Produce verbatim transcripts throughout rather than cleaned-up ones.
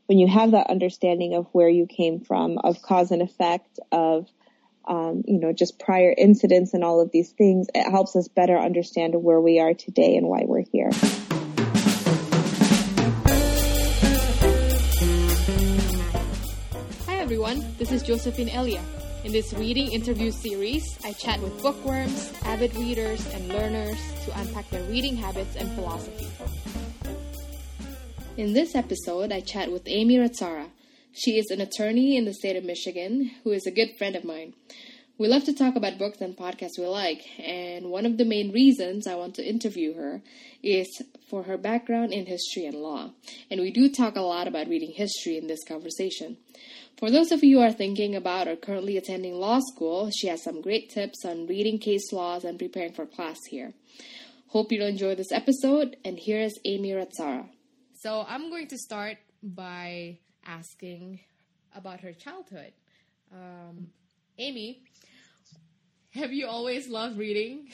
when you have that understanding of where you came from, of cause and effect, of Um, you know, just prior incidents and all of these things, it helps us better understand where we are today and why we're here. Hi everyone, this is Josephine Elia. In this reading interview series, I chat with bookworms, avid readers, and learners to unpack their reading habits and philosophy. In this episode, I chat with Amy Razzara. She is an attorney in the state of Michigan who is a good friend of mine. We love to talk about books and podcasts we like, and one of the main reasons I want to interview her is for her background in history and law. And we do talk a lot about reading history in this conversation. For those of you who are thinking about or currently attending law school, she has some great tips on reading case laws and preparing for class here. Hope you'll enjoy this episode, and here is Amy Razzara. So I'm going to start by asking about her childhood. Um, Amy, have you always loved reading?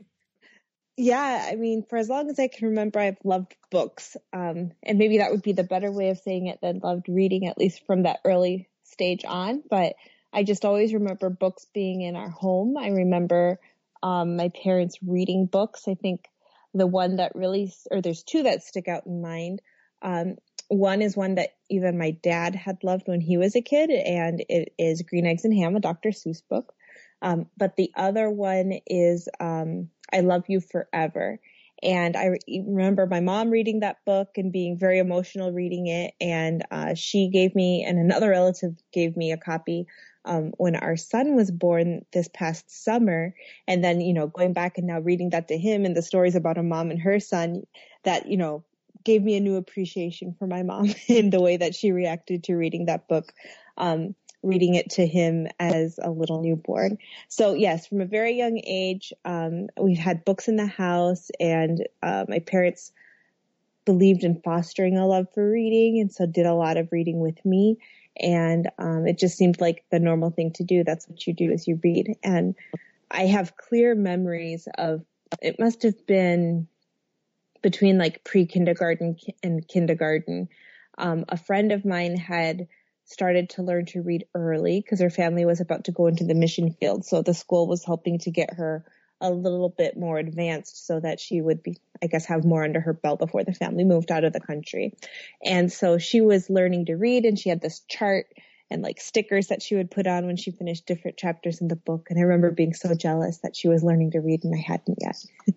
Yeah, I mean, for as long as I can remember, I've loved books. Um, and maybe that would be the better way of saying it than loved reading, at least from that early stage on. But I just always remember books being in our home. I remember um, my parents reading books. I think the one that really, or there's two that stick out in mind. Um, One is one that even my dad had loved when he was a kid, and it is Green Eggs and Ham, a Doctor Seuss book. Um, but the other one is um, I Love You Forever. And I re- remember my mom reading that book and being very emotional reading it. And uh, she gave me, and another relative gave me a copy um, when our son was born this past summer. And then, you know, going back and now reading that to him and the stories about a mom and her son that, you know, gave me a new appreciation for my mom in the way that she reacted to reading that book, um, reading it to him as a little newborn. So yes, from a very young age, um, we've had books in the house, and uh, my parents believed in fostering a love for reading, and so did a lot of reading with me. And um, it just seemed like the normal thing to do. That's what you do, is you read. And I have clear memories of, it must have been between like pre-kindergarten and kindergarten. Um, a friend of mine had started to learn to read early because her family was about to go into the mission field. So the school was hoping to get her a little bit more advanced so that she would be, I guess, have more under her belt before the family moved out of the country. And so she was learning to read, and she had this chart and like stickers that she would put on when she finished different chapters in the book. And I remember being so jealous that she was learning to read and I hadn't yet.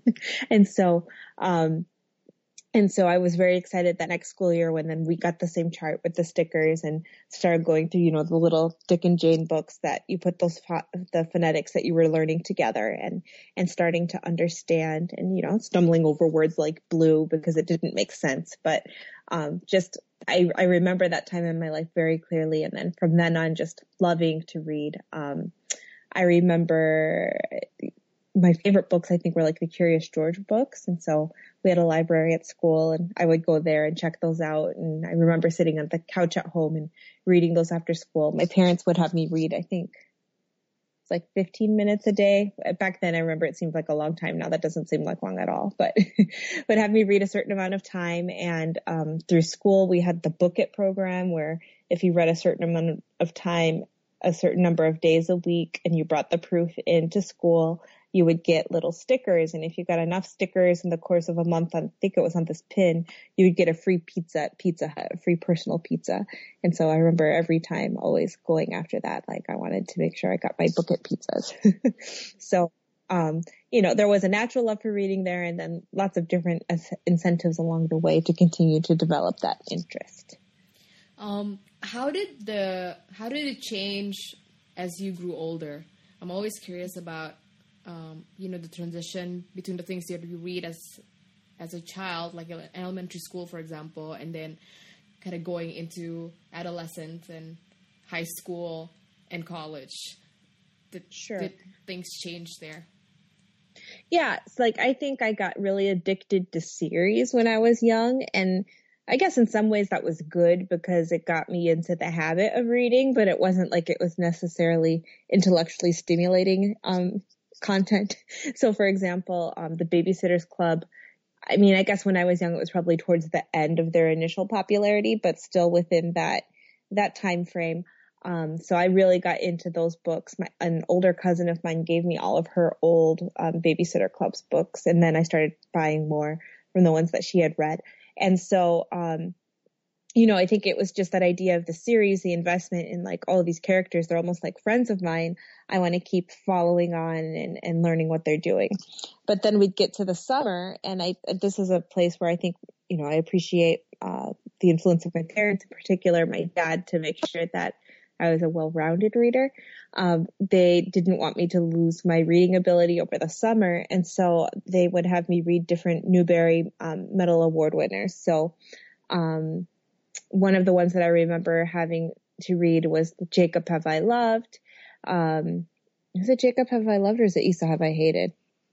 and so, um, And so I was very excited that next school year when then we got the same chart with the stickers and started going through, you know, the little Dick and Jane books that you put those, the phonetics that you were learning together, and, and starting to understand, and, you know, stumbling over words like blue because it didn't make sense. But, um, just, I, I remember that time in my life very clearly. And then from then on, just loving to read. Um, I remember my favorite books, I think, were like the Curious George books. And so we had a library at school, and I would go there and check those out. And I remember sitting on the couch at home and reading those after school. My parents would have me read, I think it's like fifteen minutes a day. Back then, I remember it seemed like a long time. Now that doesn't seem like long at all, but would have me read a certain amount of time. And um, through school, we had the Book It program where if you read a certain amount of time, a certain number of days a week, and you brought the proof into school, you would get little stickers. And if you got enough stickers in the course of a month, on, I think it was on this pin, you would get a free pizza at Pizza Hut, a free personal pizza. And so I remember every time always going after that, like I wanted to make sure I got my Book It pizzas. so, um, you know, there was a natural love for reading there, and then lots of different incentives along the way to continue to develop that interest. Um, how did the, how did it change as you grew older? I'm always curious about Um, you know, the transition between the things that you read as as a child, like elementary school, for example, and then kind of going into adolescence and high school and college. Did, sure. did things change there? Yeah, it's like I think I got really addicted to series when I was young, and I guess in some ways that was good because it got me into the habit of reading, but it wasn't like it was necessarily intellectually stimulating um content. So for example, um, the Babysitter's Club, I mean, I guess when I was young, it was probably towards the end of their initial popularity, but still within that, that time frame. Um, so I really got into those books. My, an older cousin of mine gave me all of her old um, Babysitter Club's books, and then I started buying more from the ones that she had read. And so, um, you know, I think it was just that idea of the series, the investment in like all of these characters. They're almost like friends of mine. I want to keep following on and, and learning what they're doing. But then we'd get to the summer, and I this is a place where I think, you know, I appreciate uh, the influence of my parents, in particular my dad, to make sure that I was a well-rounded reader. Um, they didn't want me to lose my reading ability over the summer, and so they would have me read different Newbery um, Medal Award winners. So um, one of the ones that I remember having to read was Jacob Have I Loved. Um, is it Jacob Have I Loved or is it Esau Have I Hated?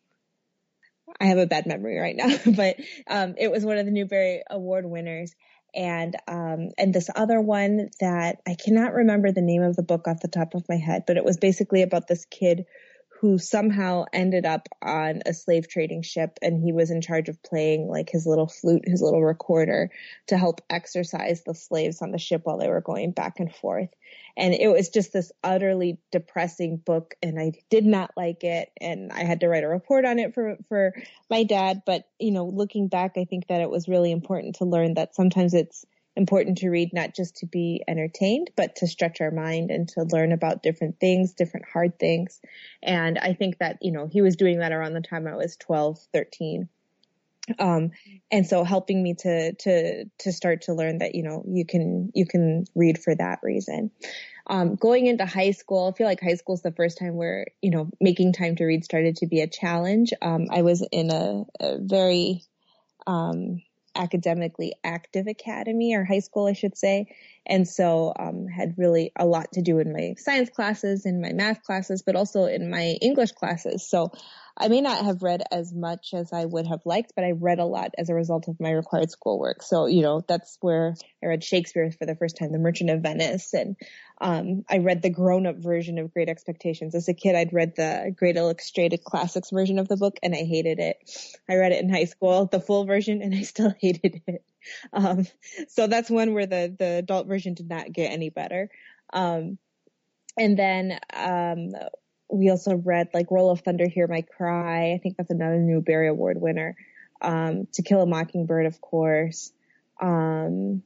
I have a bad memory right now, but um, it was one of the Newbery Award winners. And um, and this other one that I cannot remember the name of the book off the top of my head, but it was basically about this kid who somehow ended up on a slave trading ship, and he was in charge of playing like his little flute, his little recorder, to help exercise the slaves on the ship while they were going back and forth. And it was just this utterly depressing book, and I did not like it, and I had to write a report on it for for my dad. But, you know, looking back, I think that it was really important to learn that sometimes it's important to read not just to be entertained, but to stretch our mind and to learn about different things, different hard things. And I think that, you know, he was doing that around the time I was twelve, thirteen. Um, and so helping me to, to, to start to learn that, you know, you can, you can read for that reason. Um, going into high school, I feel like high school is the first time where, you know, making time to read started to be a challenge. Um, I was in a, a very, um, academically active academy, or high school, I should say. And so, um, had really a lot to do in my science classes, in my math classes, but also in my English classes. So I may not have read as much as I would have liked, but I read a lot as a result of my required schoolwork. So, you know, that's where I read Shakespeare for the first time, The Merchant of Venice. And um, I read the grown-up version of Great Expectations. As a kid, I'd read the Great Illustrated Classics version of the book, and I hated it. I read it in high school, the full version, and I still hated it. Um, so that's one where the, the adult version did not get any better. Um, and then um, we also read like Roll of Thunder, Hear My Cry. I think that's another Newbery Award winner. Um, To Kill a Mockingbird, of course. Um,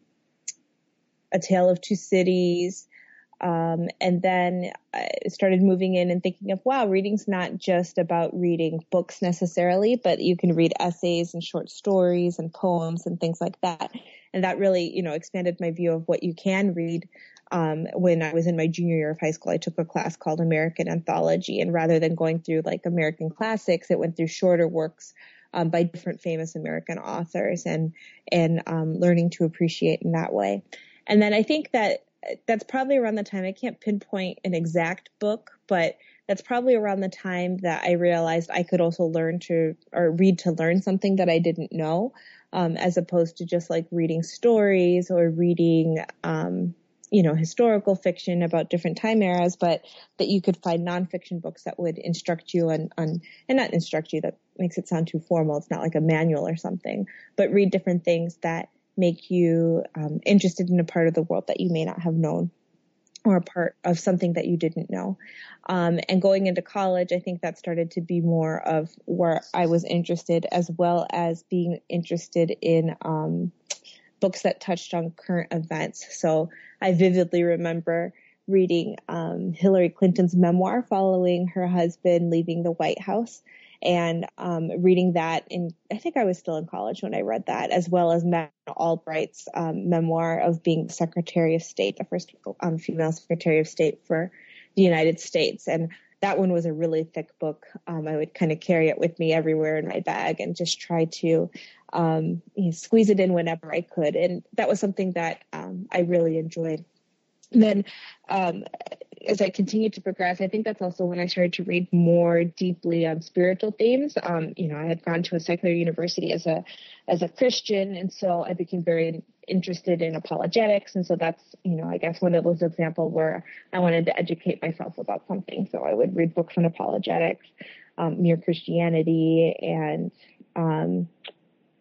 A Tale of Two Cities. Um, and then I started moving in and thinking of, wow, reading's not just about reading books necessarily, but you can read essays and short stories and poems and things like that. And that really, you know, expanded my view of what you can read. Um, when I was in my junior year of high school, I took a class called American Anthology, and rather than going through like American classics, it went through shorter works um, by different famous American authors, and and um, learning to appreciate in that way. And then I think that that's probably around the time, I can't pinpoint an exact book, but that's probably around the time that I realized I could also learn to, or read to learn something that I didn't know, um, as opposed to just like reading stories or reading, um, you know, historical fiction about different time eras, but that you could find nonfiction books that would instruct you on, on, and not instruct you, that makes it sound too formal. It's not like a manual or something, but read different things that make you um, interested in a part of the world that you may not have known, or a part of something that you didn't know. Um, and going into college, I think that started to be more of where I was interested, as well as being interested in um, books that touched on current events. So I vividly remember reading um, Hillary Clinton's memoir following her husband leaving the White House, and um, reading that in, I think I was still in college when I read that, as well as Madeleine Albright's um, memoir of being Secretary of State, the first um, female Secretary of State for the United States. And that one was a really thick book. Um, I would kind of carry it with me everywhere in my bag and just try to um, you know, squeeze it in whenever I could. And that was something that um, I really enjoyed. And then um, as I continued to progress, I think that's also when I started to read more deeply on spiritual themes. Um, you know, I had gone to a secular university as a as a Christian, and so I became very interested in apologetics. And so that's, you know, I guess one of those examples where I wanted to educate myself about something. So I would read books on apologetics, um, Mere Christianity, and um,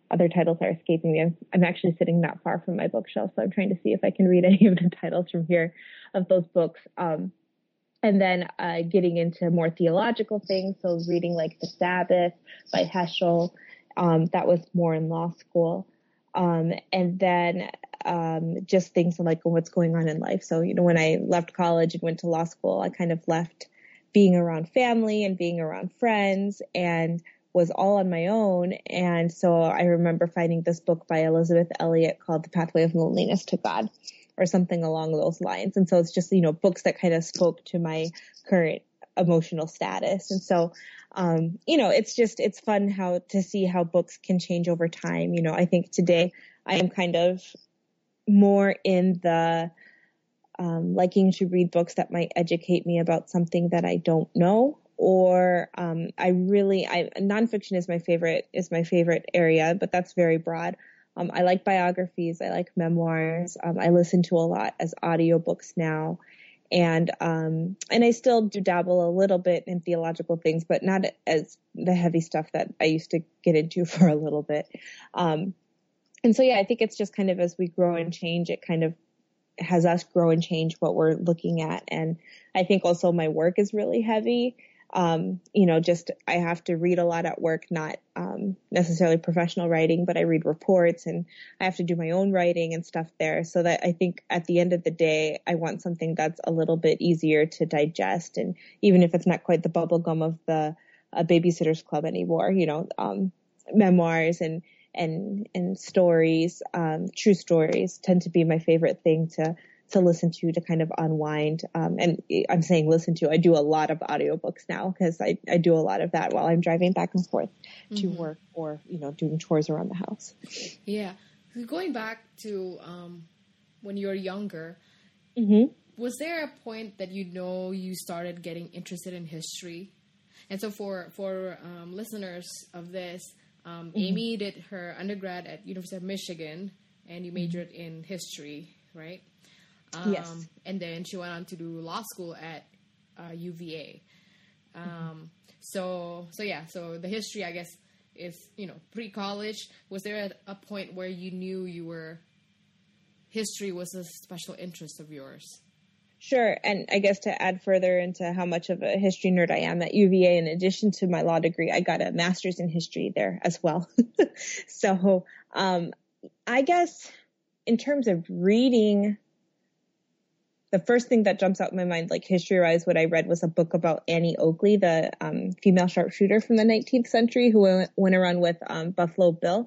other titles are escaping me. I'm, I'm actually sitting not far from my bookshelf, so I'm trying to see if I can read any of the titles from here of those books. Um, and then uh, getting into more theological things, so reading like The Sabbath by Heschel. Um, that was more in law school. Um, and then um, just things like what's going on in life. So, you know, when I left college and went to law school, I kind of left being around family and being around friends and was all on my own. And so I remember finding this book by Elizabeth Elliot called The Pathway of Loneliness to God, or something along those lines. And so it's just, you know, books that kind of spoke to my current emotional status. And so, um, you know, it's just, it's fun how to see how books can change over time. You know, I think today I am kind of more in the, um, liking to read books that might educate me about something that I don't know. Or, um, I really, I, nonfiction is my favorite, is my favorite area, but that's very broad. Um, I like biographies. I like memoirs. Um, I listen to a lot as audiobooks now. And, um, and I still do dabble a little bit in theological things, but not as the heavy stuff that I used to get into for a little bit. Um, and so, yeah, I think it's just kind of as we grow and change, it kind of has us grow and change what we're looking at. And I think also my work is really heavy. Um, you know, just I have to read a lot at work, not um, necessarily professional writing, but I read reports and I have to do my own writing and stuff there. So that I think at the end of the day, I want something that's a little bit easier to digest. And even if it's not quite the bubble gum of the uh, Babysitter's Club anymore, you know, um, memoirs and and and stories, um, true stories tend to be my favorite thing to to listen to, to kind of unwind. Um, and I'm saying listen to, I do a lot of audiobooks now because I, I do a lot of that while I'm driving back and forth mm-hmm. to work or, you know, doing chores around the house. Yeah. Going back to um, when you were younger, mm-hmm. was there a point that you know you started getting interested in history? And so for, for um, listeners of this, um, mm-hmm. Amy did her undergrad at University of Michigan and you majored mm-hmm. in history, right? Um, yes. And then she went on to do law school at uh, U V A. Um, mm-hmm. So, so yeah, so the history, I guess, is, you know, pre-college. Was there a, a point where you knew you were, history was a special interest of yours? Sure. And I guess to add further into how much of a history nerd I am, at U V A, in addition to my law degree, I got a master's in history there as well. So um, I guess in terms of reading, the first thing that jumps out in my mind, like history-wise, what I read was a book about Annie Oakley, the um, female sharpshooter from the nineteenth century who went, went around with um, Buffalo Bill.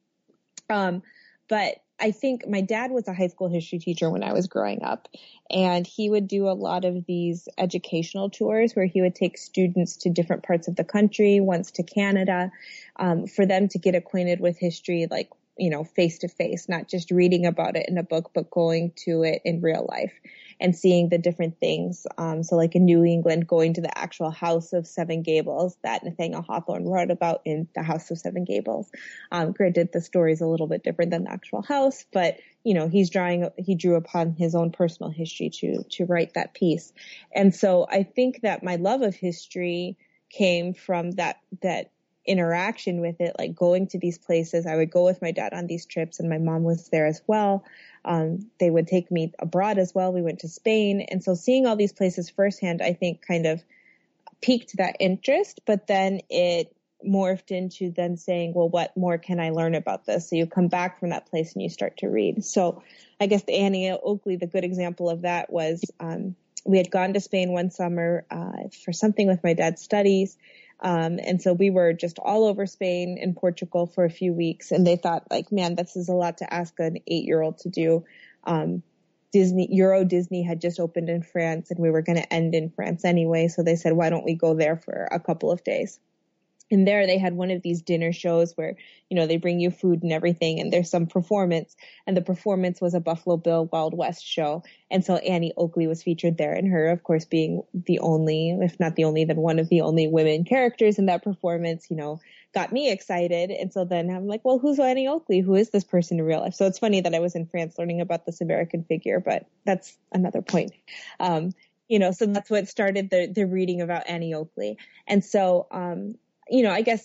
Um, but I think my dad was a high school history teacher when I was growing up, and he would do a lot of these educational tours where he would take students to different parts of the country, once to Canada, um, for them to get acquainted with history, like, you know, face to face, not just reading about it in a book, but going to it in real life and seeing the different things. Um, so like in New England, going to the actual House of Seven Gables that Nathaniel Hawthorne wrote about in the House of Seven Gables. Um, granted, the story is a little bit different than the actual house, but you know, he's drawing, he drew upon his own personal history to, to write that piece. And so I think that my love of history came from that, that interaction with it, like going to these places. I would go with my dad on these trips and my mom was there as well. Um, they would take me abroad as well. We went to Spain. And so seeing all these places firsthand, I think kind of piqued that interest, but then it morphed into then saying, well, what more can I learn about this? So you come back from that place and you start to read. So I guess the Annie Oakley, the good example of that was, um, we had gone to Spain one summer, uh, for something with my dad's studies. Um, and so we were just all over Spain and Portugal for a few weeks. And they thought like, man, this is a lot to ask an eight year old to do. Um, Disney, Euro Disney had just opened in France and we were going to end in France anyway. So they said, why don't we go there for a couple of days? And there they had one of these dinner shows where, you know, they bring you food and everything and there's some performance, and the performance was a Buffalo Bill Wild West show. And so Annie Oakley was featured there, and her, of course, being the only, if not the only, then one of the only women characters in that performance, you know, got me excited. And so then I'm like, well, who's Annie Oakley? Who is this person in real life? So it's funny that I was in France learning about this American figure, but that's another point. Um, you know, so that's what started the, the reading about Annie Oakley. And so, um, you know, I guess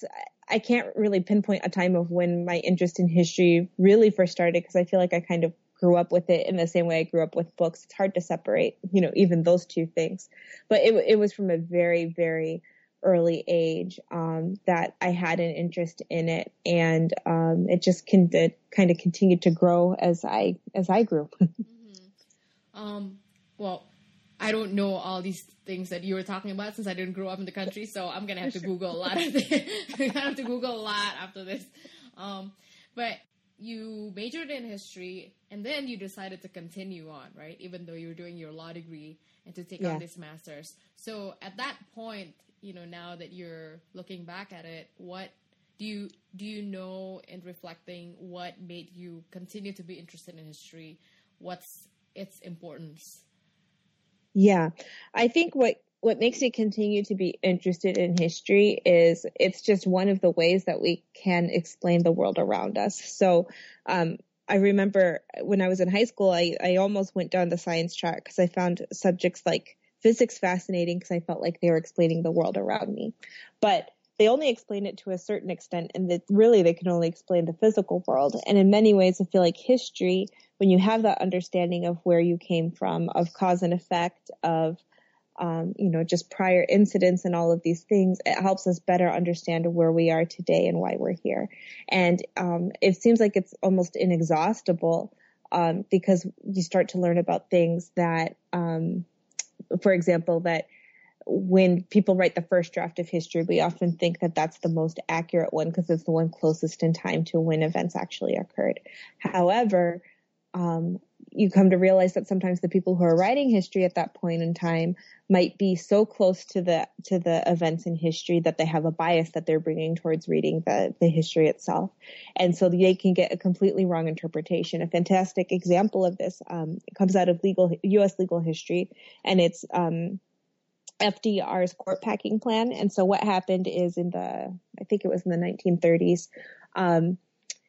I can't really pinpoint a time of when my interest in history really first started, because I feel like I kind of grew up with it in the same way I grew up with books. It's hard to separate, you know, even those two things. But it, it was from a very, very early age um, that I had an interest in it, and um, it just can, it kind of continued to grow as I as I grew. mm-hmm. um, well, I don't know all these things that you were talking about since I didn't grow up in the country, so I'm gonna have to Google a lot of this. I'm gonna have to Google a lot after this. Um, but you majored in history, and then you decided to continue on, right? Even though you were doing your law degree and to take yeah. on this master's. So at that point, you know, now that you're looking back at it, what do you do you know in reflecting what made you continue to be interested in history? What's its importance? Yeah, I think what, what makes me continue to be interested in history is it's just one of the ways that we can explain the world around us. So um, I remember when I was in high school, I, I almost went down the science track because I found subjects like physics fascinating because I felt like they were explaining the world around me. But they only explain it to a certain extent, and that really they can only explain the physical world. And in many ways, I feel like history, when you have that understanding of where you came from, of cause and effect, of, um, you know, just prior incidents and all of these things, it helps us better understand where we are today and why we're here. And um, it seems like it's almost inexhaustible um, because you start to learn about things that, um, for example, that when people write the first draft of history, we often think that that's the most accurate one because it's the one closest in time to when events actually occurred. However, um, you come to realize that sometimes the people who are writing history at that point in time might be so close to the to the events in history that they have a bias that they're bringing towards reading the, the history itself. And so they can get a completely wrong interpretation. A fantastic example of this um, comes out of legal U S legal history, and it's um, F D R's court packing plan. And so what happened is in the, I think it was in the nineteen thirties, um,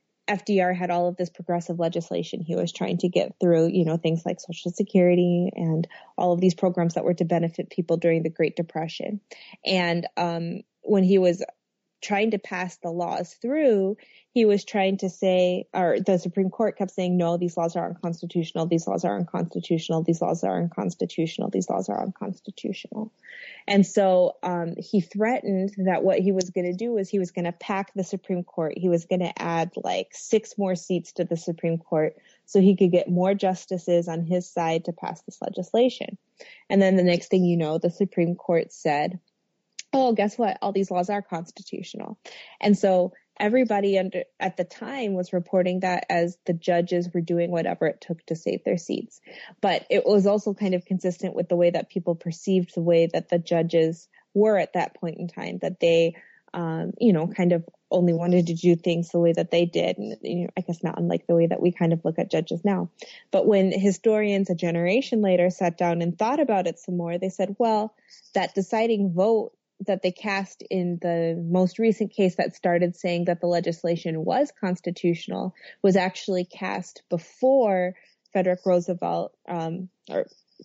F D R had all of this progressive legislation he was trying to get through, you know, things like Social Security and all of these programs that were to benefit people during the Great Depression. And um, when he was trying to pass the laws through, he was trying to say, or the Supreme Court kept saying, no, these laws are unconstitutional, these laws are unconstitutional, these laws are unconstitutional, these laws are unconstitutional. And so um, he threatened that what he was going to do was he was going to pack the Supreme Court. He was going to add like six more seats to the Supreme Court so he could get more justices on his side to pass this legislation. And then the next thing you know, the Supreme Court said, oh, guess what? All these laws are constitutional. And so everybody under at the time was reporting that as the judges were doing whatever it took to save their seats. But it was also kind of consistent with the way that people perceived the way that the judges were at that point in time, that they, um, you know, kind of only wanted to do things the way that they did. And, you know, I guess not unlike the way that we kind of look at judges now. But when historians a generation later sat down and thought about it some more, they said, well, that deciding vote that they cast in the most recent case that started saying that the legislation was constitutional was actually cast before Frederick Roosevelt, um, or,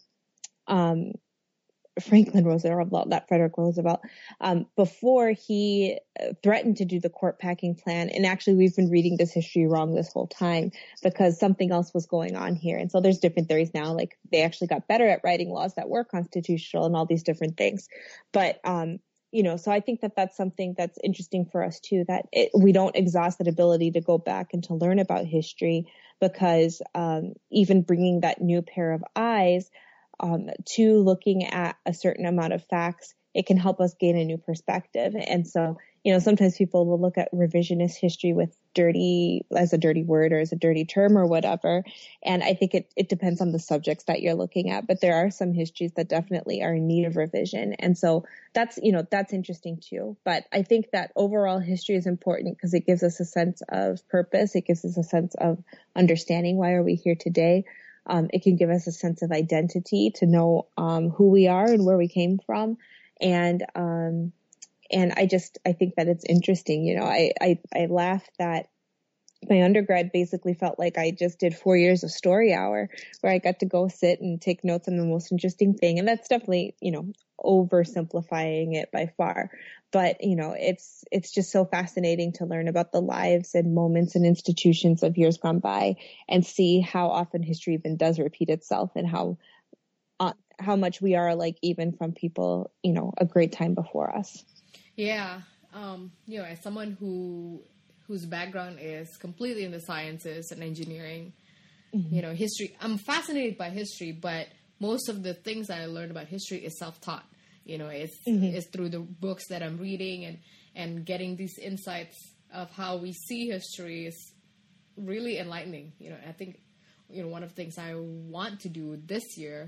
um, Franklin Roosevelt, not Frederick Roosevelt, um, before he threatened to do the court packing plan. And actually, we've been reading this history wrong this whole time because something else was going on here. And so there's different theories now, like they actually got better at writing laws that were constitutional and all these different things. But, um, you know, so I think that that's something that's interesting for us too, that it, we don't exhaust that ability to go back and to learn about history because um, even bringing that new pair of eyes Um, to looking at a certain amount of facts, it can help us gain a new perspective. And so, you know, sometimes people will look at revisionist history with dirty as a dirty word or as a dirty term or whatever. And I think it, it depends on the subjects that you're looking at. But there are some histories that definitely are in need of revision. And so that's, you know, that's interesting too. But I think that overall history is important because it gives us a sense of purpose. It gives us a sense of understanding why are we here today. Um, it can give us a sense of identity to know um, who we are and where we came from. And um, and I just I think that it's interesting. You know, I, I, I laugh that my undergrad basically felt like I just did four years of story hour where I got to go sit and take notes on the most interesting thing. And that's definitely, you know, oversimplifying it by far. But, you know, it's, it's just so fascinating to learn about the lives and moments and institutions of years gone by and see how often history even does repeat itself and how, uh, how much we are like even from people, you know, a great time before us. Yeah. Um, you know, as someone who, whose background is completely in the sciences and engineering, mm-hmm. you know, history, I'm fascinated by history, but most of the things that I learned about history is self-taught. You know, it's, mm-hmm. it's through the books that I'm reading and, and getting these insights of how we see history is really enlightening. You know, I think, you know, one of the things I want to do this year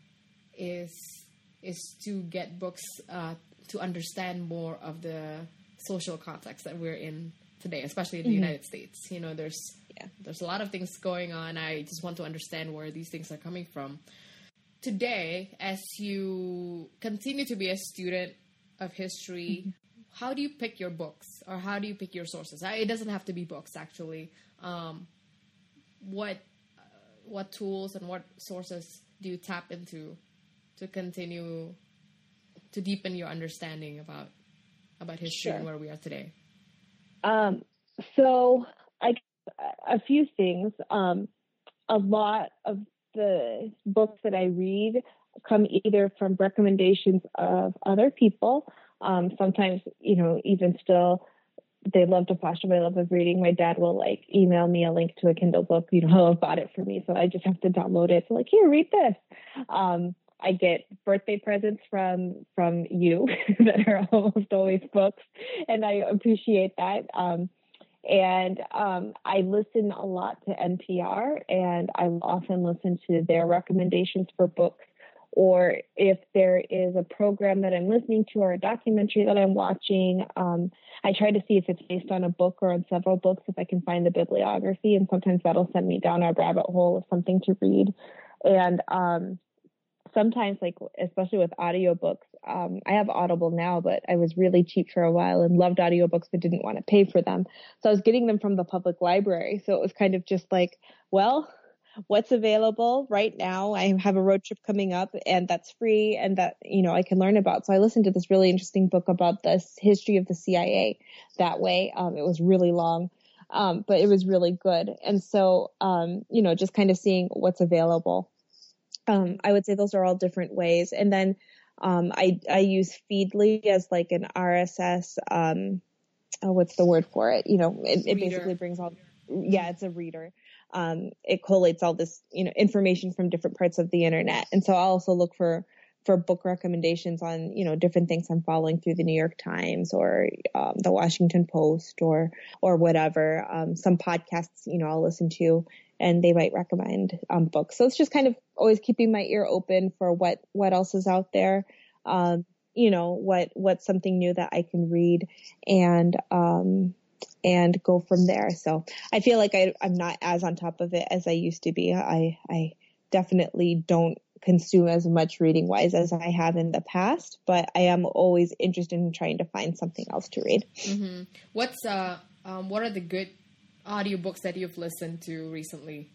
is, is to get books, uh, to understand more of the social context that we're in today, especially in the mm-hmm. United States. You know, there's, yeah. there's a lot of things going on. I just want to understand where these things are coming from. Today, as you continue to be a student of history, mm-hmm. how do you pick your books or how do you pick your sources? It doesn't have to be books, actually. Um, what uh, what tools and what sources do you tap into to continue to deepen your understanding about about history sure. and where we are today? Um, so, I a few things. Um, a lot of the books that I read come either from recommendations of other people. Um, sometimes, you know, even still, they love to foster my love of reading. My dad will like email me a link to a Kindle book, you know, he'll have bought it for me. So I just have to download it. So like, here, read this. Um, I get birthday presents from, from you that are almost always books. And I appreciate that. Um, And um, I listen a lot to N P R, and I often listen to their recommendations for books. Or if there is a program that I'm listening to or a documentary that I'm watching, um, I try to see if it's based on a book or on several books, if I can find the bibliography. And sometimes that'll send me down a rabbit hole of something to read. And um, sometimes, like, especially with audiobooks, um, I have Audible now, but I was really cheap for a while and loved audiobooks but didn't want to pay for them. So I was getting them from the public library. So it was kind of just like, well, what's available right now? I have a road trip coming up and that's free and that, you know, I can learn about. So I listened to this really interesting book about the history of the C I A that way. Um, it was really long, um, but it was really good. And so, um, you know, just kind of seeing what's available. Um, I would say those are all different ways. And then um, I, I use Feedly as like an R S S, um, oh, what's the word for it? You know, it, it basically brings all, yeah, it's a reader. Um, it collates all this, you know, information from different parts of the internet. And so I'll also look for, for book recommendations on, you know, different things I'm following through the New York Times or um, the Washington Post or, or whatever. Um, some podcasts, you know, I'll listen to and they might recommend um, books. So it's just kind of always keeping my ear open for what, what else is out there. Um, you know, what, what's something new that I can read and, um, and go from there. So I feel like I, I'm not as on top of it as I used to be. I, I definitely don't consume as much reading wise as I have in the past, but I am always interested in trying to find something else to read. Mm-hmm. What's, uh, um, what are the good audiobooks that you've listened to recently?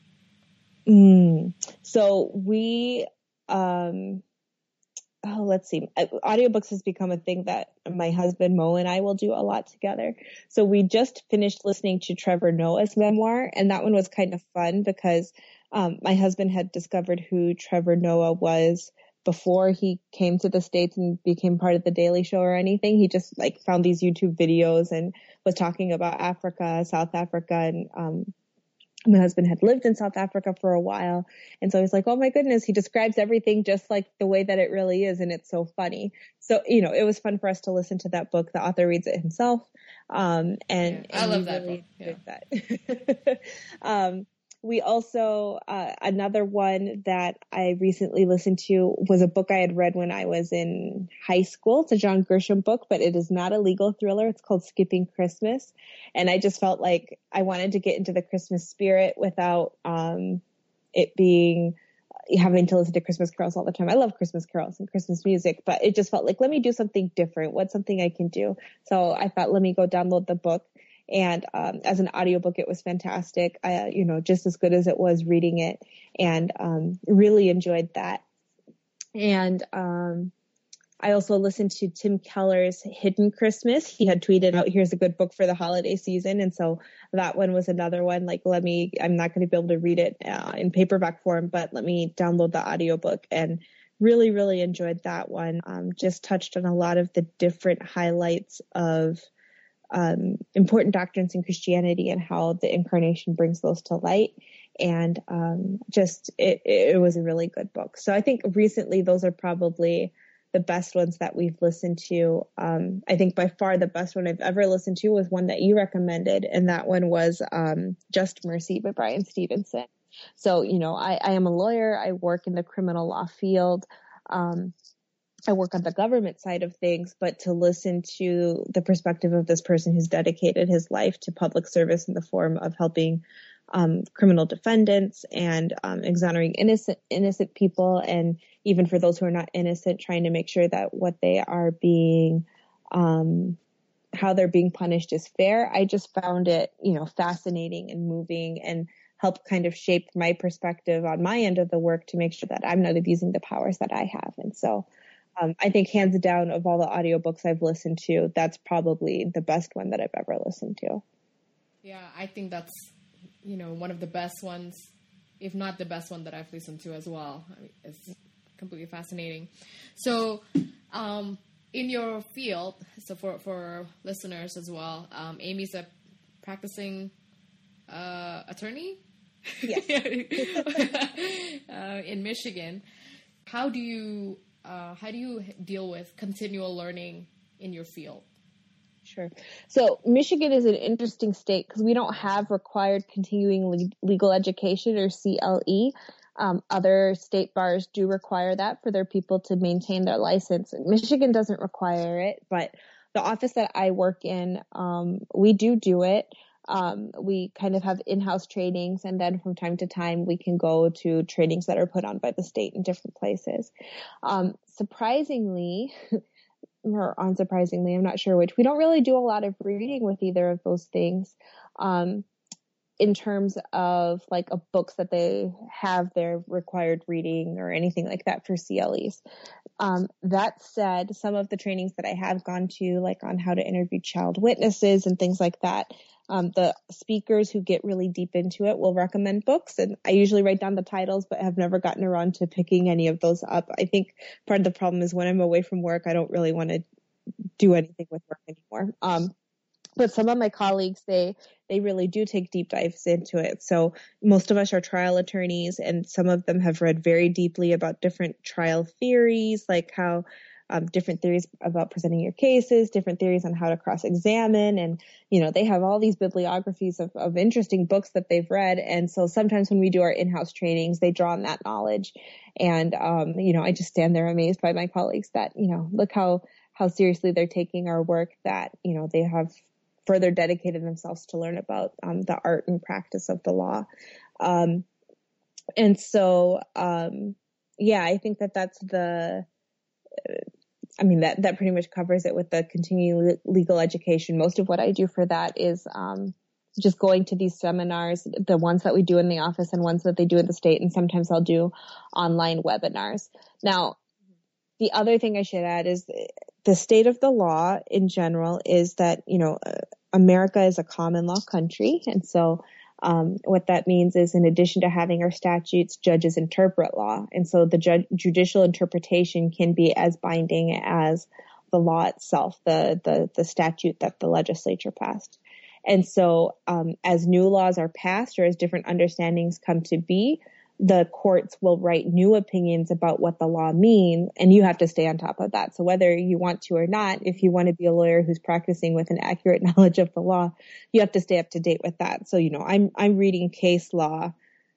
Mm. So we, um, oh, let's see. Audiobooks has become a thing that my husband Mo and I will do a lot together. So we just finished listening to Trevor Noah's memoir, and that one was kind of fun because um, my husband had discovered who Trevor Noah was before he came to the States and became part of the Daily Show or anything. He just like found these YouTube videos and was talking about Africa, South Africa, and um, my husband had lived in South Africa for a while. And so I was like, oh my goodness, he describes everything just like the way that it really is. And it's so funny. So, you know, it was fun for us to listen to that book. The author reads it himself. Um, and, yeah, I and love that really book. Yeah. That. um, we also, uh, another one that I recently listened to was a book I had read when I was in high school. It's a John Grisham book, but it is not a legal thriller. It's called Skipping Christmas. And I just felt like I wanted to get into the Christmas spirit without, um, it being, having to listen to Christmas carols all the time. I love Christmas carols and Christmas music, but it just felt like, let me do something different. What's something I can do? So I thought, let me go download the book. And um, as an audiobook, it was fantastic. I, you know, just as good as it was reading it, and um, really enjoyed that. And um, I also listened to Tim Keller's Hidden Christmas. He had tweeted out, here's a good book for the holiday season. And so that one was another one. Like, let me, I'm not going to be able to read it uh, in paperback form, but let me download the audiobook, and really, really enjoyed that one. Um, just touched on a lot of the different highlights of um, important doctrines in Christianity and how the incarnation brings those to light. And um, just, it, it was a really good book. So I think recently those are probably the best ones that we've listened to. Um, I think by far the best one I've ever listened to was one that you recommended, and that one was um, Just Mercy by Brian Stevenson. So, you know, I, I am a lawyer. I work in the criminal law field. Um, I work on the government side of things, but to listen to the perspective of this person who's dedicated his life to public service in the form of helping um, criminal defendants and um, exonerating innocent innocent people, and even for those who are not innocent, trying to make sure that what they are being, um, how they're being punished is fair. I just found it, you know, fascinating and moving, and helped kind of shape my perspective on my end of the work to make sure that I'm not abusing the powers that I have. And so um, I think hands down, of all the audiobooks I've listened to, that's probably the best one that I've ever listened to. Yeah, I think that's, you know, one of the best ones, if not the best one that I've listened to as well. I mean, it's completely fascinating. So um, in your field, so for, for listeners as well, um, Amy's a practicing uh, attorney? Yes. uh, in Michigan. How do you uh, how do you deal with continual learning in your field? Sure. So Michigan is an interesting state because we don't have required continuing le- legal education, or C L E. Um, other state bars do require that for their people to maintain their license. Michigan doesn't require it, but the office that I work in, um, we do do it. Um, we kind of have in-house trainings, and then from time to time we can go to trainings that are put on by the state in different places. Um, surprisingly, or unsurprisingly, I'm not sure which, we don't really do a lot of reading with either of those things. Um, in terms of like a books that they have their required reading or anything like that for C L Es. Um, that said, some of the trainings that I have gone to, like on how to interview child witnesses and things like that, um, the speakers who get really deep into it will recommend books, and I usually write down the titles, but have never gotten around to picking any of those up. I think part of the problem is when I'm away from work, I don't really want to do anything with work anymore. Um, But some of my colleagues, they, they really do take deep dives into it. So most of us are trial attorneys, and some of them have read very deeply about different trial theories, like how um, different theories about presenting your cases, different theories on how to cross-examine. And, you know, they have all these bibliographies of, of interesting books that they've read. And so sometimes when we do our in-house trainings, they draw on that knowledge. And, um, you know, I just stand there amazed by my colleagues that, you know, look how, how seriously they're taking our work, that, you know, they have further dedicated themselves to learn about um, the art and practice of the law. Um, and so, um, yeah, I think that that's the, uh, I mean, that, that pretty much covers it with the continuing legal education. Most of what I do for that is um, just going to these seminars, the ones that we do in the office and ones that they do in the state. And sometimes I'll do online webinars. Now, the other thing I should add is the state of the law in general is that, you know, uh, America is a common law country. And so um, what that means is, in addition to having our statutes, judges interpret law. And so the ju- judicial interpretation can be as binding as the law itself, the, the, the statute that the legislature passed. And so um, as new laws are passed, or as different understandings come to be, the courts will write new opinions about what the law means, and you have to stay on top of that. So whether you want to or not, if you want to be a lawyer who's practicing with an accurate knowledge of the law, you have to stay up to date with that. So, you know, I'm, I'm reading case law,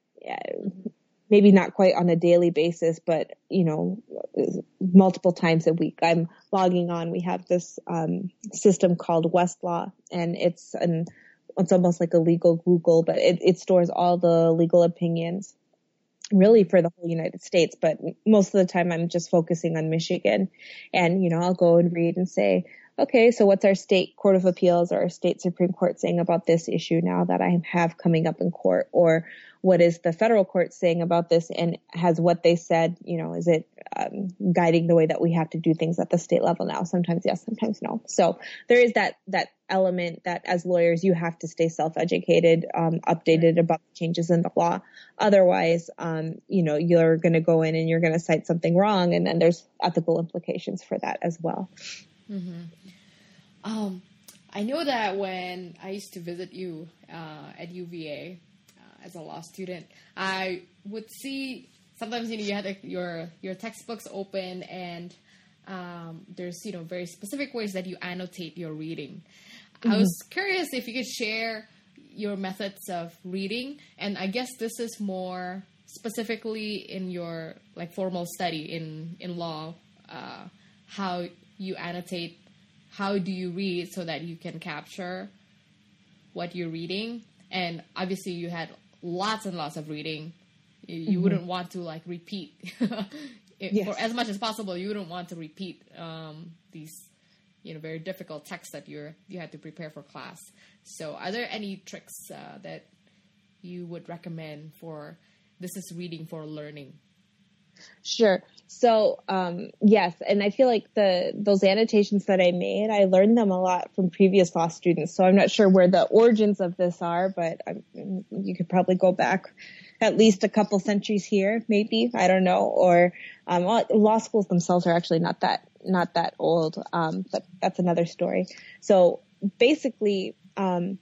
maybe not quite on a daily basis, but, you know, multiple times a week. I'm logging on. We have this um, system called Westlaw, and it's an, it's almost like a legal Google, but it, it stores all the legal opinions really for the whole United States. But most of the time I'm just focusing on Michigan, and, you know, I'll go and read and say, okay, so what's our state court of appeals or our state Supreme Court saying about this issue now that I have coming up in court? Or what is the federal court saying about this, and has what they said, you know, is it um, guiding the way that we have to do things at the state level now? Sometimes yes, sometimes no. So there is that that element that as lawyers you have to stay self-educated, um, updated about changes in the law. Otherwise, um, you know, you're going to go in and you're going to cite something wrong, and then there's ethical implications for that as well. Mm-hmm. Um, I know that when I used to visit you uh, at U V A uh, as a law student, I would see sometimes, you know, you had like, your your textbooks open, and um, there's, you know, very specific ways that you annotate your reading. Mm-hmm. I was curious if you could share your methods of reading, and I guess this is more specifically in your like formal study in in law, uh, how you annotate, how do you read so that you can capture what you're reading. And obviously you had lots and lots of reading. You, you mm-hmm. wouldn't want to like repeat it, yes. for as much as possible. You wouldn't want to repeat um, these, you know, very difficult texts that you're you had to prepare for class. So are there any tricks uh, that you would recommend for this is reading for learning? Sure. So, um, yes. And I feel like the, those annotations that I made, I learned them a lot from previous law students. So I'm not sure where the origins of this are, but I'm, you could probably go back at least a couple centuries here, maybe, I don't know. Or, um, law schools themselves are actually not that, not that old. Um, but that's another story. So basically, um,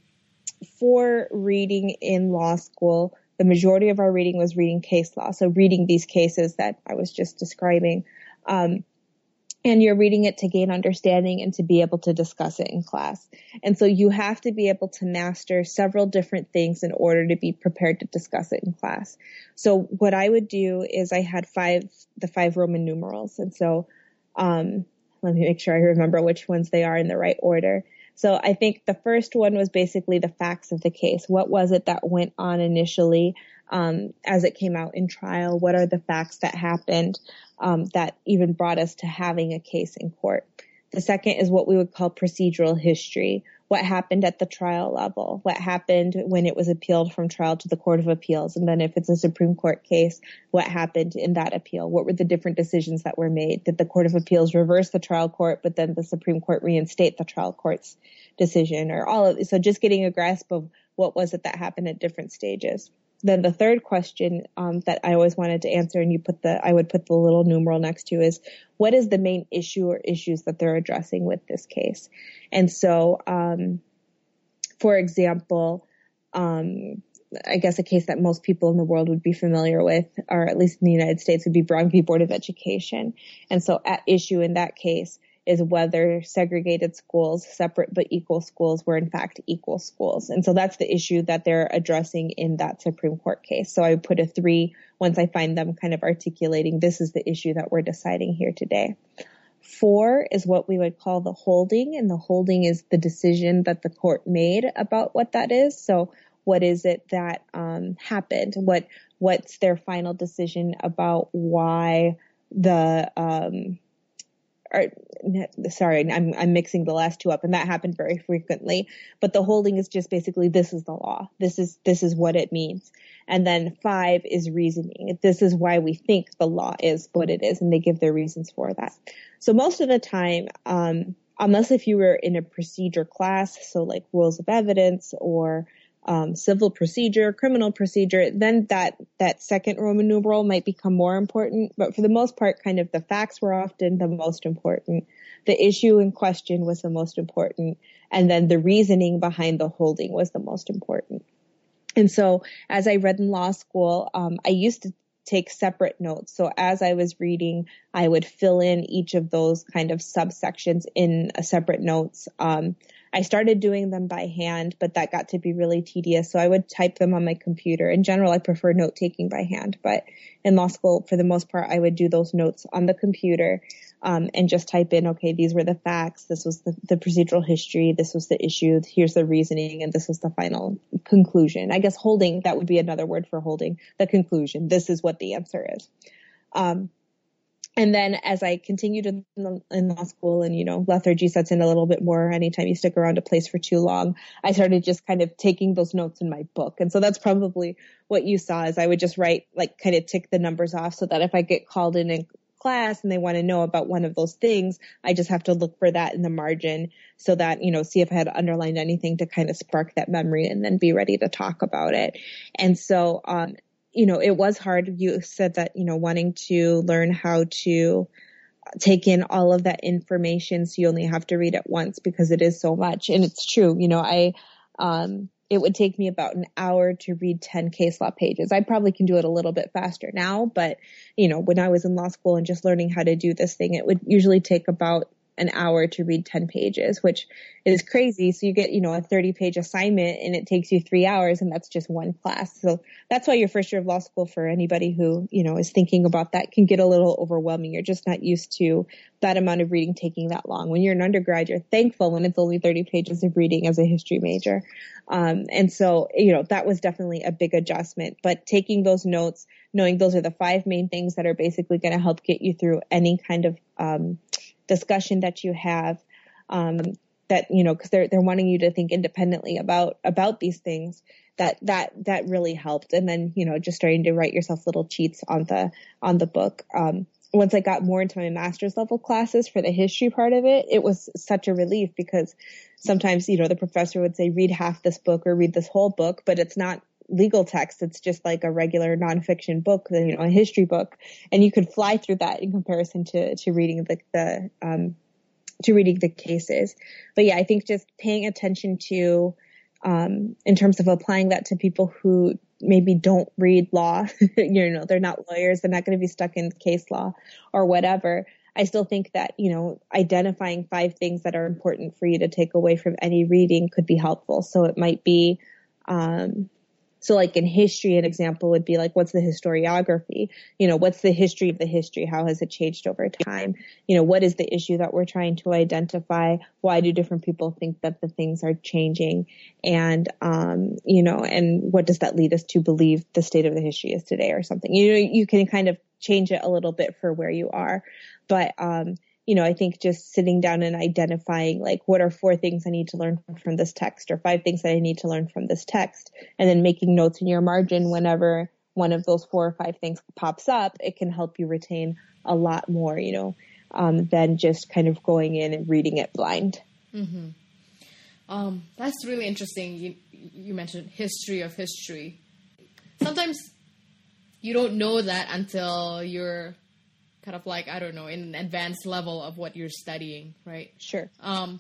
for reading in law school, the majority of our reading was reading case law. So reading these cases that I was just describing. Um, and you're reading it to gain understanding and to be able to discuss it in class. And so you have to be able to master several different things in order to be prepared to discuss it in class. So what I would do is I had five, the five Roman numerals. And so, um, let me make sure I remember which ones they are in the right order. So I think the first one was basically the facts of the case. What was it that went on initially um, as it came out in trial? What are the facts that happened um, that even brought us to having a case in court? The second is what we would call procedural history. What happened at the trial level? What happened when it was appealed from trial to the Court of Appeals? And then if it's a Supreme Court case, what happened in that appeal? What were the different decisions that were made? Did the Court of Appeals reverse the trial court, but then the Supreme Court reinstate the trial court's decision, or all of it? So just getting a grasp of what was it that happened at different stages. Then the third question um, that I always wanted to answer, and you put the, I would put the little numeral next to, is what is the main issue or issues that they're addressing with this case? And so, um, for example, um, I guess a case that most people in the world would be familiar with, or at least in the United States, would be Braun v. Board of Education. And so at issue in that case is whether segregated schools, separate but equal schools, were in fact equal schools. And so that's the issue that they're addressing in that Supreme Court case. So I would put a three once I find them kind of articulating this is the issue that we're deciding here today. Four is what we would call the holding, and the holding is the decision that the court made about what that is. So what is it that um, happened? What what's their final decision about why the um, or, sorry, I'm, I'm mixing the last two up, and that happened very frequently. But the holding is just basically, this is the law. This is, this is what it means. And then five is reasoning. This is why we think the law is what it is, and they give their reasons for that. So most of the time, um, unless if you were in a procedure class, so like rules of evidence or Um, civil procedure, criminal procedure, then that, that second Roman numeral might become more important. But for the most part, kind of the facts were often the most important. The issue in question was the most important. And then the reasoning behind the holding was the most important. And so as I read in law school, um, I used to take separate notes. So as I was reading, I would fill in each of those kind of subsections in a separate notes. Um, I started doing them by hand, but that got to be really tedious. So I would type them on my computer. In general, I prefer note taking by hand, but in law school, for the most part, I would do those notes on the computer, um, and just type in, okay, these were the facts. This was the, the procedural history. This was the issue. Here's the reasoning. And this was the final conclusion. I guess holding, that would be another word for holding, the conclusion. This is what the answer is. Um, And then as I continued in, the, in law school and, you know, lethargy sets in a little bit more anytime you stick around a place for too long, I started just kind of taking those notes in my book. And so that's probably what you saw is I would just write, like kind of tick the numbers off so that if I get called in in class and they want to know about one of those things, I just have to look for that in the margin so that, you know, see if I had underlined anything to kind of spark that memory and then be ready to talk about it. And so, um, you know, it was hard. You said that, you know, wanting to learn how to take in all of that information so you only have to read it once because it is so much. And it's true. You know, I, um, it would take me about an hour to read ten case law pages. I probably can do it a little bit faster now, but, you know, when I was in law school and just learning how to do this thing, it would usually take about an hour to read ten pages, which is crazy. So you get, you know, a thirty page assignment and it takes you three hours and that's just one class. So that's why your first year of law school, for anybody who, you know, is thinking about that, can get a little overwhelming. You're just not used to that amount of reading taking that long. When you're an undergrad, you're thankful when it's only thirty pages of reading as a history major. Um, and so, you know, that was definitely a big adjustment, but taking those notes, knowing those are the five main things that are basically going to help get you through any kind of, um, discussion that you have, um, that, you know, cause they're, they're wanting you to think independently about, about these things that, that, that really helped. And then, you know, just starting to write yourself little cheats on the, on the book. Um, once I got more into my master's level classes for the history part of it, it was such a relief because sometimes, you know, the professor would say, read half this book or read this whole book, but it's not legal text. It's just like a regular nonfiction book, you know, a history book. And you could fly through that in comparison to, to reading the, the, um, to reading the cases. But yeah, I think just paying attention to, um, in terms of applying that to people who maybe don't read law, you know, they're not lawyers, they're not going to be stuck in case law or whatever. I still think that, you know, identifying five things that are important for you to take away from any reading could be helpful. So it might be, um, So like in history, an example would be like, what's the historiography? You know, what's the history of the history? How has it changed over time? You know, what is the issue that we're trying to identify? Why do different people think that the things are changing? And, um, you know, and what does that lead us to believe the state of the history is today or something? You know, you can kind of change it a little bit for where you are. But, um, you know, I think just sitting down and identifying like what are four things I need to learn from this text or five things that I need to learn from this text, and then making notes in your margin whenever one of those four or five things pops up, it can help you retain a lot more, you know, um, than just kind of going in and reading it blind. Mm-hmm. Um, that's really interesting. You, you mentioned history of history. Sometimes you don't know that until you're kind of like, I don't know, in an advanced level of what you're studying, right? Sure. Um,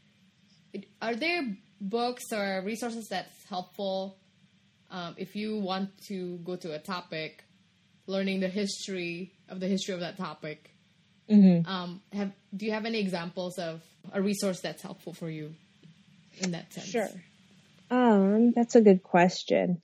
are there books or resources that's helpful um, if you want to go to a topic, learning the history of the history of that topic? Mm-hmm. Um, have do you have any examples of a resource that's helpful for you in that sense? Sure. Um, that's a good question.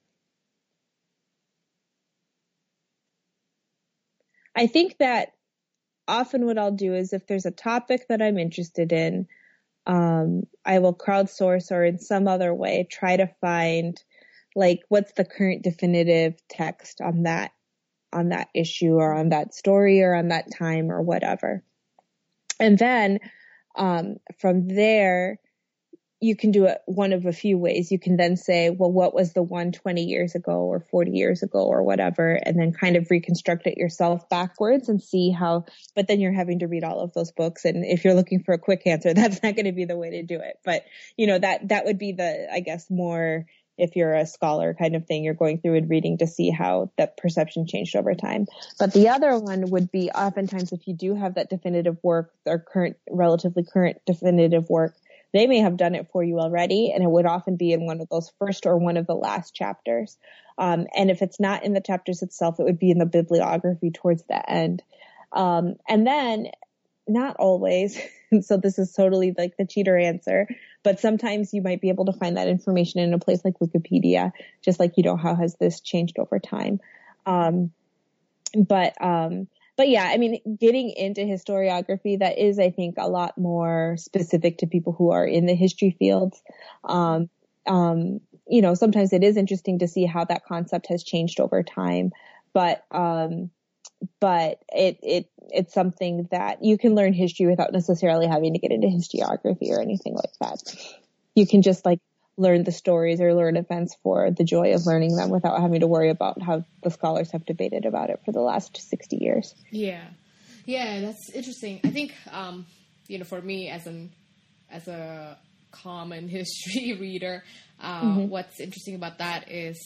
I think that often what I'll do is if there's a topic that I'm interested in, um, I will crowdsource or in some other way try to find like what's the current definitive text on that on that issue or on that story or on that time or whatever. And then um, from there, you can do it one of a few ways. You can then say, well, what was the one twenty years ago or forty years ago or whatever, and then kind of reconstruct it yourself backwards and see how, but then you're having to read all of those books. And if you're looking for a quick answer, that's not going to be the way to do it. But, you know, that, that would be the, I guess, more, if you're a scholar kind of thing, you're going through and reading to see how that perception changed over time. But the other one would be oftentimes if you do have that definitive work or current, relatively current definitive work, they may have done it for you already, and it would often be in one of those first or one of the last chapters. Um, and if it's not in the chapters itself, it would be in the bibliography towards the end. Um, and then, not always, so this is totally like the cheater answer, but sometimes you might be able to find that information in a place like Wikipedia, just like, you know, how has this changed over time? Um, but, um, But yeah, I mean, getting into historiography, that is, I think, a lot more specific to people who are in the history fields. Um, um, you know, sometimes it is interesting to see how that concept has changed over time, but, um, but it, it, it's something that you can learn history without necessarily having to get into historiography or anything like that. You can just like learn the stories or learn events for the joy of learning them without having to worry about how the scholars have debated about it for the last sixty years. Yeah. Yeah, that's interesting. I think, um, you know, for me as an, as a common history reader, uh, mm-hmm. what's interesting about that is,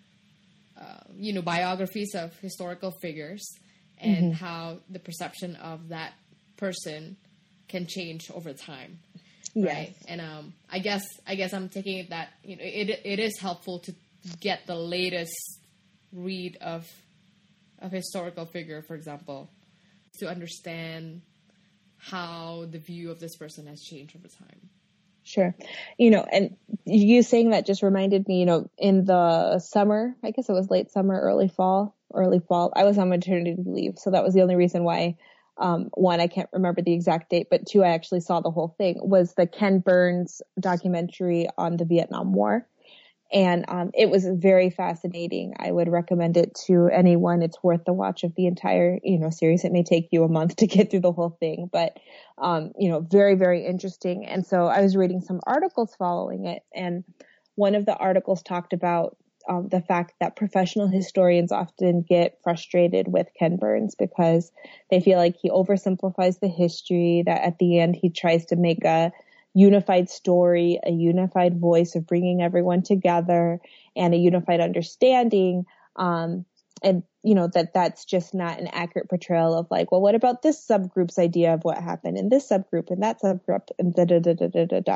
uh, you know, biographies of historical figures and mm-hmm. how the perception of that person can change over time. Yes. Right. And, um, I guess, I guess I'm taking it that, you know, it, it is helpful to get the latest read of, of historical figure, for example, to understand how the view of this person has changed over time. Sure. You know, and you saying that just reminded me, you know, in the summer, I guess it was late summer, early fall, early fall, I was on maternity leave. So that was the only reason why, um, one, I can't remember the exact date, but two, I actually saw the whole thing, was the Ken Burns documentary on the Vietnam War. And um, it was very fascinating. I would recommend it to anyone. It's worth the watch of the entire, you know, series. It may take you a month to get through the whole thing, but, um, you know, very, very interesting. And so I was reading some articles following it. And one of the articles talked about um, the fact that professional historians often get frustrated with Ken Burns because they feel like he oversimplifies the history, that at the end he tries to make a unified story, a unified voice of bringing everyone together and a unified understanding. Um, and, you know, that that's just not an accurate portrayal of like, well, what about this subgroup's idea of what happened in this subgroup and that subgroup and da, da, da, da, da, da, da.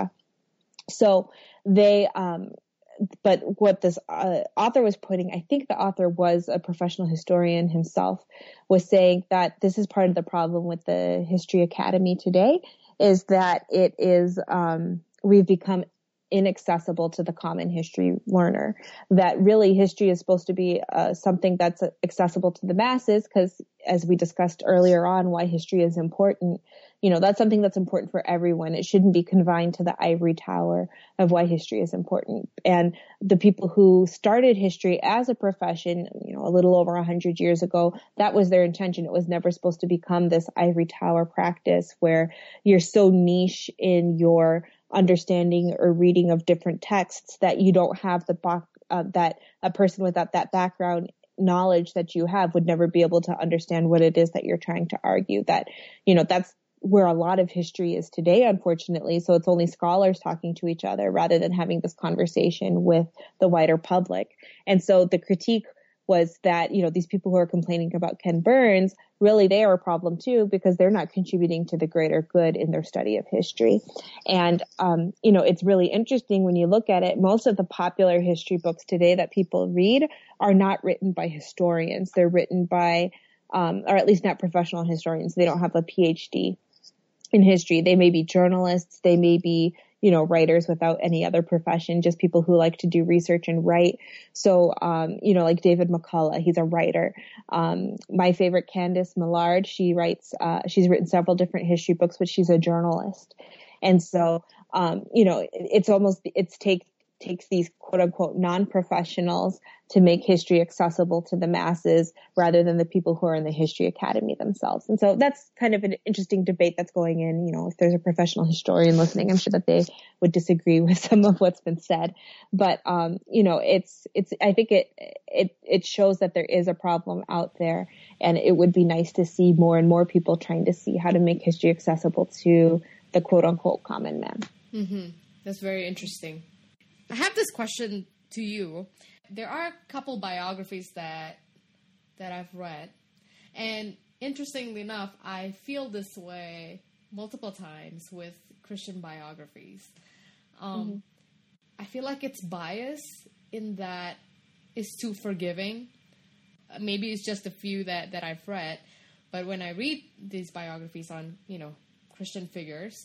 So they, um, but what this uh, author was pointing, I think the author was a professional historian himself, was saying that this is part of the problem with the History Academy today, is that it is, um, we've become inaccessible to the common history learner, that really history is supposed to be uh, something that's accessible to the masses, because as we discussed earlier on, why history is important, you know, that's something that's important for everyone. It shouldn't be confined to the ivory tower of why history is important. And the people who started history as a profession, you know, a little over a hundred years ago, that was their intention. It was never supposed to become this ivory tower practice where you're so niche in your understanding or reading of different texts that you don't have the uh, that a person without that background knowledge that you have would never be able to understand what it is that you're trying to argue. That, you know, that's where a lot of history is today, unfortunately. So it's only scholars talking to each other rather than having this conversation with the wider public. And so the critique was that, you know, these people who are complaining about Ken Burns, really they are a problem too, because they're not contributing to the greater good in their study of history. And, um, you know, it's really interesting when you look at it. Most of the popular history books today that people read are not written by historians. They're written by, um, or at least not professional historians. They don't have a P H D in history. They may be journalists. They may be, you know, writers without any other profession, just people who like to do research and write. So, um, you know, like David McCullough, he's a writer. Um, my favorite, Candace Millard, she writes, uh, she's written several different history books, but she's a journalist. And so, um, you know, it, it's almost, it's take, takes these quote unquote non-professionals to make history accessible to the masses rather than the people who are in the History Academy themselves. And so that's kind of an interesting debate that's going in. You know, if there's a professional historian listening, I'm sure that they would disagree with some of what's been said. But, um, you know, it's, it's, I think it, it, it shows that there is a problem out there, and it would be nice to see more and more people trying to see how to make history accessible to the quote unquote common man. Mm-hmm. That's very interesting. I have this question to you. There are a couple biographies that that I've read, and interestingly enough, I feel this way multiple times with Christian biographies. Um, mm-hmm. I feel like it's bias in that it's too forgiving. Maybe it's just a few that, that I've read, but when I read these biographies on, you know, Christian figures,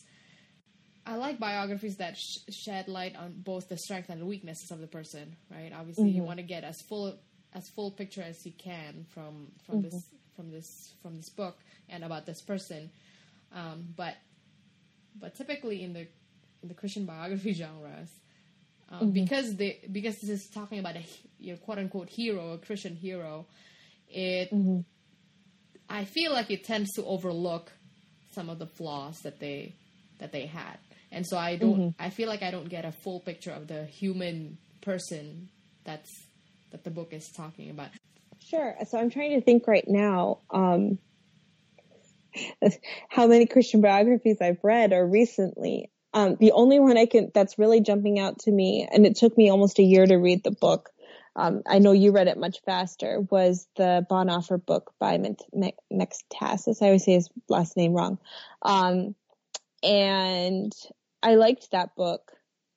I like biographies that sh- shed light on both the strength and the weaknesses of the person, right? Obviously, mm-hmm. you want to get as full as full picture as you can from from mm-hmm. this from this from this book and about this person. Um, but but typically in the in the Christian biography genres, um, mm-hmm. because they because this is talking about a, you know, quote unquote hero, a Christian hero, it mm-hmm. I feel like it tends to overlook some of the flaws that they that they had. And so I don't, mm-hmm. I feel like I don't get a full picture of the human person that's, that the book is talking about. Sure. So I'm trying to think right now, um, how many Christian biographies I've read or recently. Um, the only one I can, that's really jumping out to me, and it took me almost a year to read the book. Um, I know you read it much faster, was the Bonhoeffer book by Metaxas. I always say his last name wrong. Um, and I liked that book.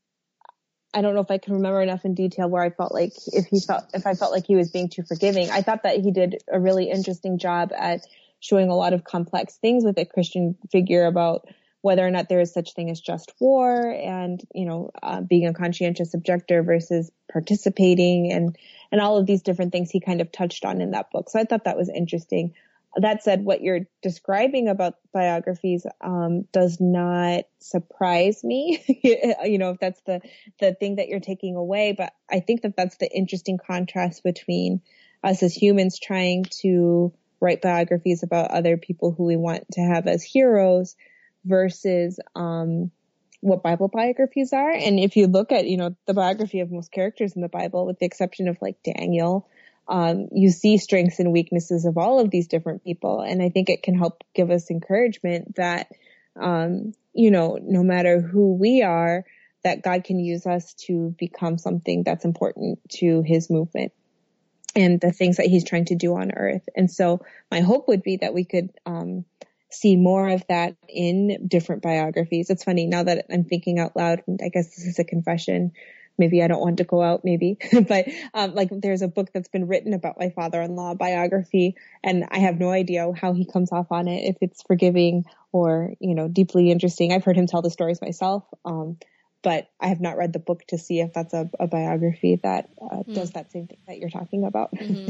I don't know if I can remember enough in detail where I felt like if he felt, if I felt like he was being too forgiving. I thought that he did a really interesting job at showing a lot of complex things with a Christian figure about whether or not there is such thing as just war and, you know, uh, being a conscientious objector versus participating and, and all of these different things he kind of touched on in that book. So I thought that was interesting. That said, what you're describing about biographies um, does not surprise me, you know, if that's the, the thing that you're taking away. But I think that that's the interesting contrast between us as humans trying to write biographies about other people who we want to have as heroes versus um, what Bible biographies are. And if you look at, you know, the biography of most characters in the Bible, with the exception of like Daniel, Um, you see strengths and weaknesses of all of these different people. And I think it can help give us encouragement that, um, you know, no matter who we are, that God can use us to become something that's important to his movement and the things that he's trying to do on earth. And so my hope would be that we could, um, see more of that in different biographies. It's funny now that I'm thinking out loud, and I guess this is a confession. Maybe I don't want to go out, maybe, but, um, like there's a book that's been written about my father-in-law biography, and I have no idea how he comes off on it, if it's forgiving or, you know, deeply interesting. I've heard him tell the stories myself. Um, but I have not read the book to see if that's a, a biography that uh, mm. does that same thing that you're talking about. Mm-hmm.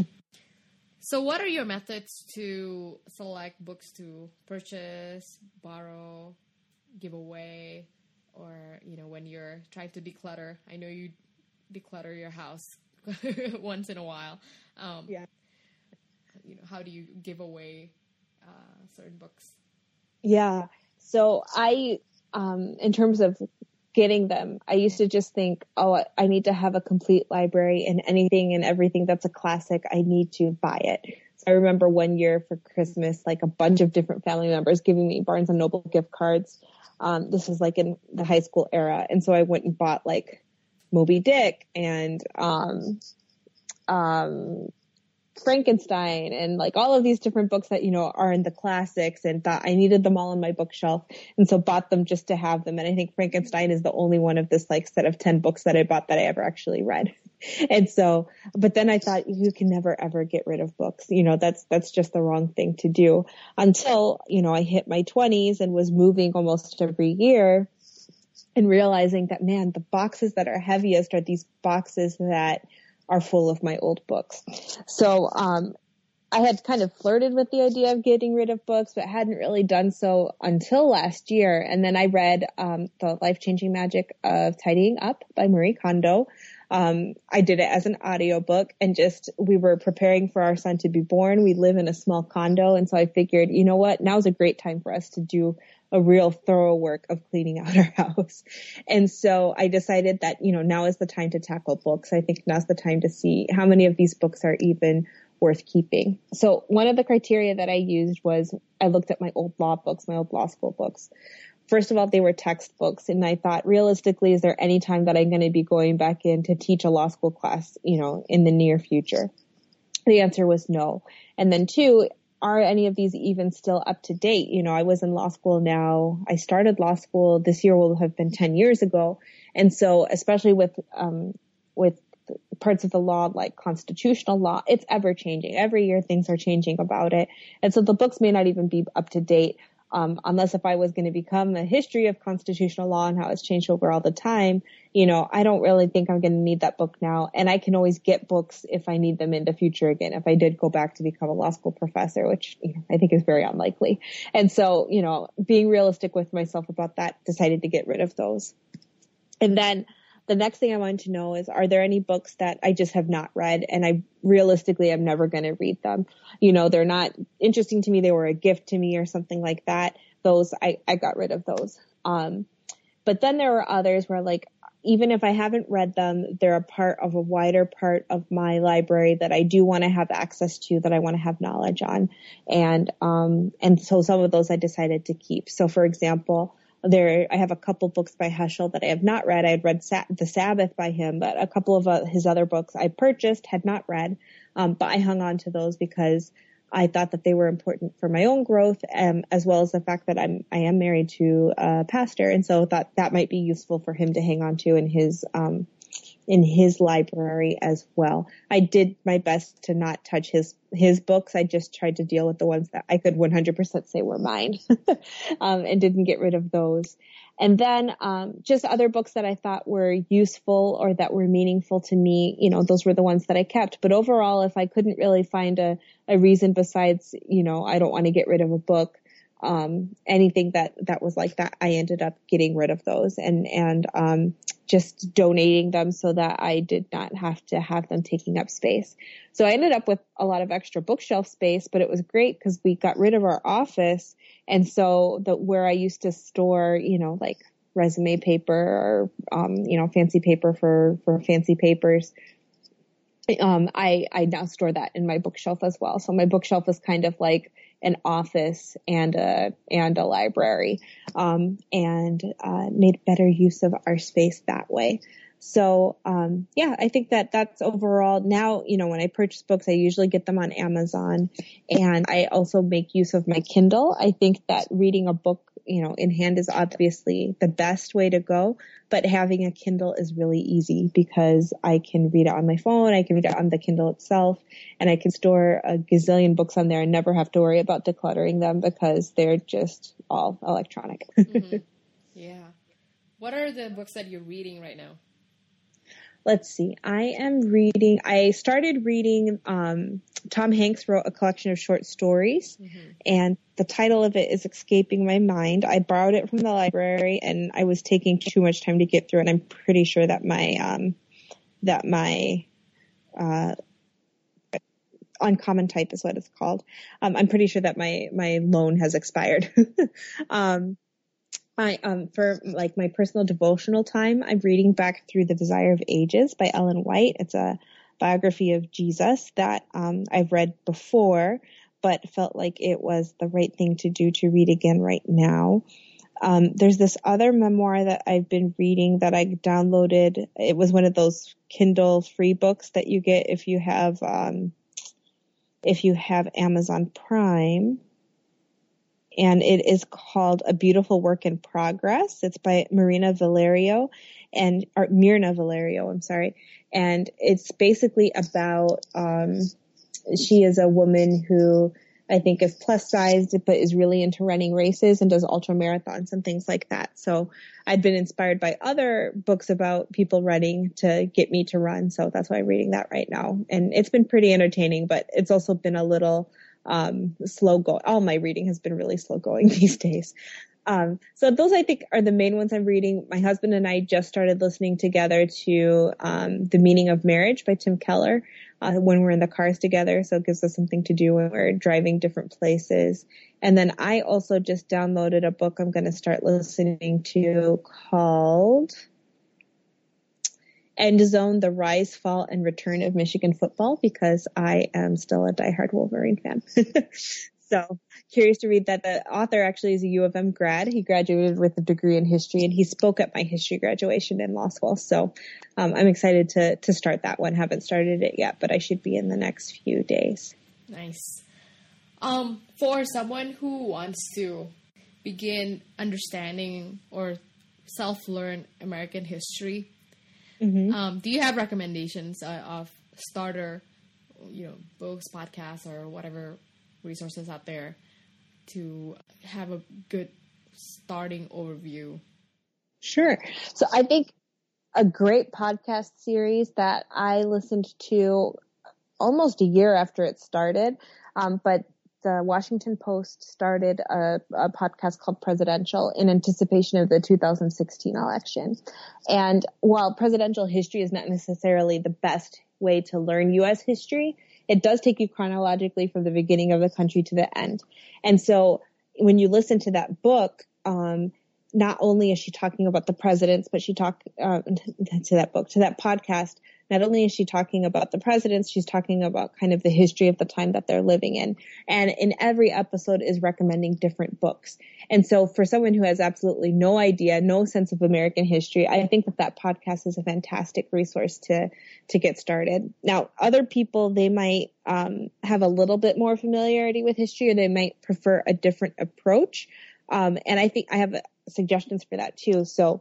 So what are your methods to select books to purchase, borrow, give away? Or, you know, when you're trying to declutter, I know you declutter your house once in a while. Um, yeah. You know, how do you give away uh, certain books? Yeah. So I, um, in terms of getting them, I used to just think, oh, I need to have a complete library, and anything and everything that's a classic, I need to buy it. So I remember one year for Christmas, like a bunch of different family members giving me Barnes and Noble gift cards. Um, this was like in the high school era. And so I went and bought like Moby Dick and, um, um, Frankenstein and like all of these different books that, you know, are in the classics, and thought I needed them all on my bookshelf. And so bought them just to have them. And I think Frankenstein is the only one of this like set of ten books that I bought that I ever actually read. And so, but then I thought, you can never ever get rid of books. You know, that's, that's just the wrong thing to do, until, you know, I hit my twenties and was moving almost every year and realizing that, man, the boxes that are heaviest are these boxes that are full of my old books. So, um, I had kind of flirted with the idea of getting rid of books, but hadn't really done so until last year. And then I read, um, The Life-Changing Magic of Tidying Up by Marie Kondo. Um, I did it as an audiobook, and just, we were preparing for our son to be born. We live in a small condo. And so I figured, you know what, now's a great time for us to do a real thorough work of cleaning out our house. And so I decided that, you know, now is the time to tackle books. I think now's the time to see how many of these books are even worth keeping. So one of the criteria that I used was, I looked at my old law books, my old law school books. First of all, they were textbooks, and I thought, realistically, is there any time that I'm going to be going back in to teach a law school class, you know, in the near future? The answer was no. And then two, are any of these even still up to date? You know, I was in law school now. I started law school this year will have been ten years ago. And so, especially with, um, with parts of the law, like constitutional law, it's ever changing. Every year things are changing about it. And so the books may not even be up to date. Um, unless if I was going to become a history of constitutional law and how it's changed over all the time, you know, I don't really think I'm going to need that book now. And I can always get books if I need them in the future again, if I did go back to become a law school professor, which, you know, I think is very unlikely. And so, you know, being realistic with myself about that, decided to get rid of those. And then the next thing I wanted to know is, are there any books that I just have not read and I realistically am never going to read them? You know, they're not interesting to me. They were a gift to me or something like that. Those, I, I got rid of those. Um, but then there were others where like, even if I haven't read them, they're a part of a wider part of my library that I do want to have access to, that I want to have knowledge on. And, um, and so some of those I decided to keep. So for example, there, I have a couple books by Heschel that I have not read. I had read Sa- The Sabbath by him, but a couple of uh, his other books I purchased, had not read. Um, but I hung on to those because I thought that they were important for my own growth, um, as well as the fact that I'm, I am married to a pastor. And so thought that might be useful for him to hang on to in his, um, in his library as well. I did my best to not touch his, his books. I just tried to deal with the ones that I could one hundred percent say were mine, um, and didn't get rid of those. And then, um, just other books that I thought were useful or that were meaningful to me, you know, those were the ones that I kept. But overall, if I couldn't really find a, a reason besides, you know, I don't want to get rid of a book, um, anything that, that was like that, I ended up getting rid of those and, and, um, just donating them so that I did not have to have them taking up space. So I ended up with a lot of extra bookshelf space, but it was great because we got rid of our office. And so the, where I used to store, you know, like resume paper or, um, you know, fancy paper for, for fancy papers, um, I, I now store that in my bookshelf as well. So my bookshelf is kind of like an office and a, and a library, um, and, uh, made better use of our space that way. So, um, yeah, I think that that's overall now, you know, when I purchase books, I usually get them on Amazon, and I also make use of my Kindle. I think that reading a book, you know, in hand is obviously the best way to go, but having a Kindle is really easy because I can read it on my phone. I can read it on the Kindle itself, and I can store a gazillion books on there and never have to worry about decluttering them because they're just all electronic. Mm-hmm. Yeah. What are the books that you're reading right now? Let's see. I am reading, I started reading, um, Tom Hanks wrote a collection of short stories, mm-hmm. and the title of it is Escaping My Mind. I borrowed it from the library and I was taking too much time to get through it. And I'm pretty sure that my, um, that my, uh, Uncommon Type is what it's called. Um, I'm pretty sure that my, my loan has expired. um, I, um, for like my personal devotional time, I'm reading back through The Desire of Ages by Ellen White. It's a biography of Jesus that, um, I've read before, but felt like it was the right thing to do to read again right now. Um, there's this other memoir that I've been reading that I downloaded. It was one of those Kindle free books that you get if you have, um, if you have Amazon Prime. And it is called A Beautiful Work in Progress. It's by Marina Valerio and, or Mirna Valerio, I'm sorry. And it's basically about, um, she is a woman who I think is plus sized, but is really into running races and does ultra marathons and things like that. So I'd been inspired by other books about people running to get me to run. So that's why I'm reading that right now. And it's been pretty entertaining, but it's also been a little, um, slow going. All my reading has been really slow going these days. Um, so those I think are the main ones I'm reading. My husband and I just started listening together to, um, The Meaning of Marriage by Tim Keller, uh, when we're in the cars together. So it gives us something to do when we're driving different places. And then I also just downloaded a book I'm going to start listening to called End Zone, The Rise, Fall, and Return of Michigan Football, because I am still a diehard Wolverine fan. So curious to read that. The author actually is a U of M grad. He graduated with a degree in history, and he spoke at my history graduation in law school. So um, I'm excited to to start that one. Haven't started it yet, but I should be in the next few days. Nice. Um, for someone who wants to begin understanding or self-learn American history, mm-hmm. um, do you have recommendations uh, of starter, you know, books, podcasts, or whatever resources out there to have a good starting overview? Sure. So I think a great podcast series that I listened to almost a year after it started, um, but the Washington Post started a, a podcast called Presidential in anticipation of the two thousand sixteen election. And while presidential history is not necessarily the best way to learn U S history, it does take you chronologically from the beginning of the country to the end. And so when you listen to that book, um, not only is she talking about the presidents, but she talked uh, to that book, to that podcast. Not only is she talking about the presidents, she's talking about kind of the history of the time that they're living in. And in every episode is recommending different books. And so for someone who has absolutely no idea, no sense of American history, I think that that podcast is a fantastic resource to, to get started. Now, other people, they might um, have a little bit more familiarity with history, or they might prefer a different approach. Um, and I think I have suggestions for that too. So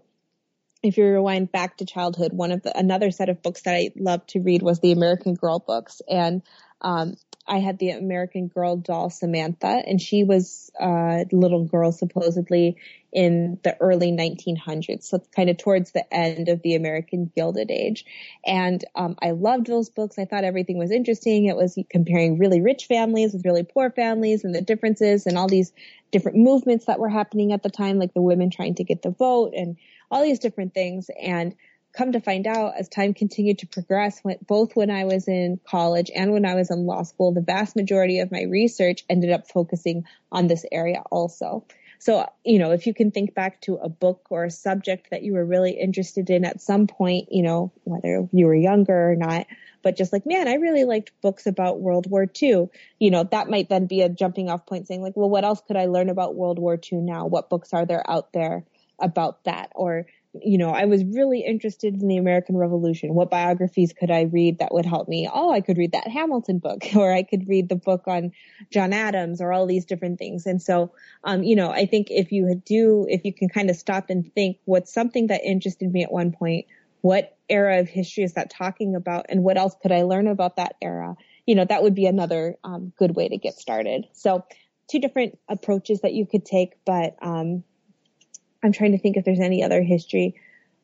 if you rewind back to childhood, one of the, another set of books that I loved to read was the American Girl books. And, um, I had the American Girl doll Samantha, and she was a little girl supposedly in the early nineteen hundreds. So kind of towards the end of the American Gilded Age. And, um, I loved those books. I thought everything was interesting. It was comparing really rich families with really poor families and the differences and all these different movements that were happening at the time, like the women trying to get the vote and all these different things. And come to find out, as time continued to progress, when, both when I was in college and when I was in law school, the vast majority of my research ended up focusing on this area also. So, you know, if you can think back to a book or a subject that you were really interested in at some point, you know, whether you were younger or not, but just like, man, I really liked books about World War Two, you know, that might then be a jumping off point saying like, well, what else could I learn about World War Two now? What books are there out there about that? Or, you know, I was really interested in the American Revolution. What biographies could I read that would help me? Oh, I could read that Hamilton book, or I could read the book on John Adams, or all these different things. And so, um, you know, I think if you do, if you can kind of stop and think, what's something that interested me at one point? What era of history is that talking about? And what else could I learn about that era? You know, that would be another um, good way to get started. So two different approaches that you could take, but, um, I'm trying to think if there's any other history.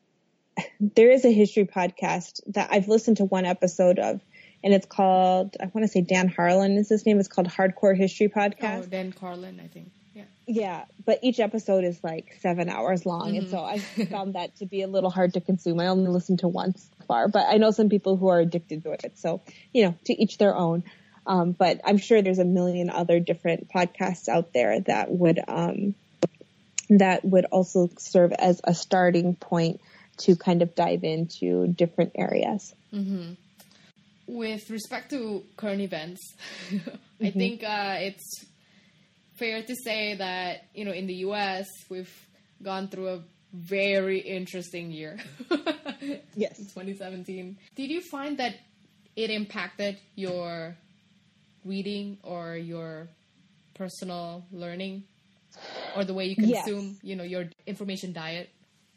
There is a history podcast that I've listened to one episode of, and it's called, I want to say Dan Harlan is his name. It's called Hardcore History Podcast. Oh, Dan Carlin, I think. Yeah. Yeah. But each episode is like seven hours long. Mm-hmm. And so I found that to be a little hard to consume. I only listened to one so far, but I know some people who are addicted to it. So, you know, to each their own. Um, but I'm sure there's a million other different podcasts out there that would, um, that would also serve as a starting point to kind of dive into different areas. Mm-hmm. With respect to current events, mm-hmm. I think uh, it's fair to say that, you know, in the U S, we've gone through a very interesting year. Yes. In twenty seventeen. Did you find that it impacted your reading or your personal learning? Or the way you consume, yes. you know, your information diet?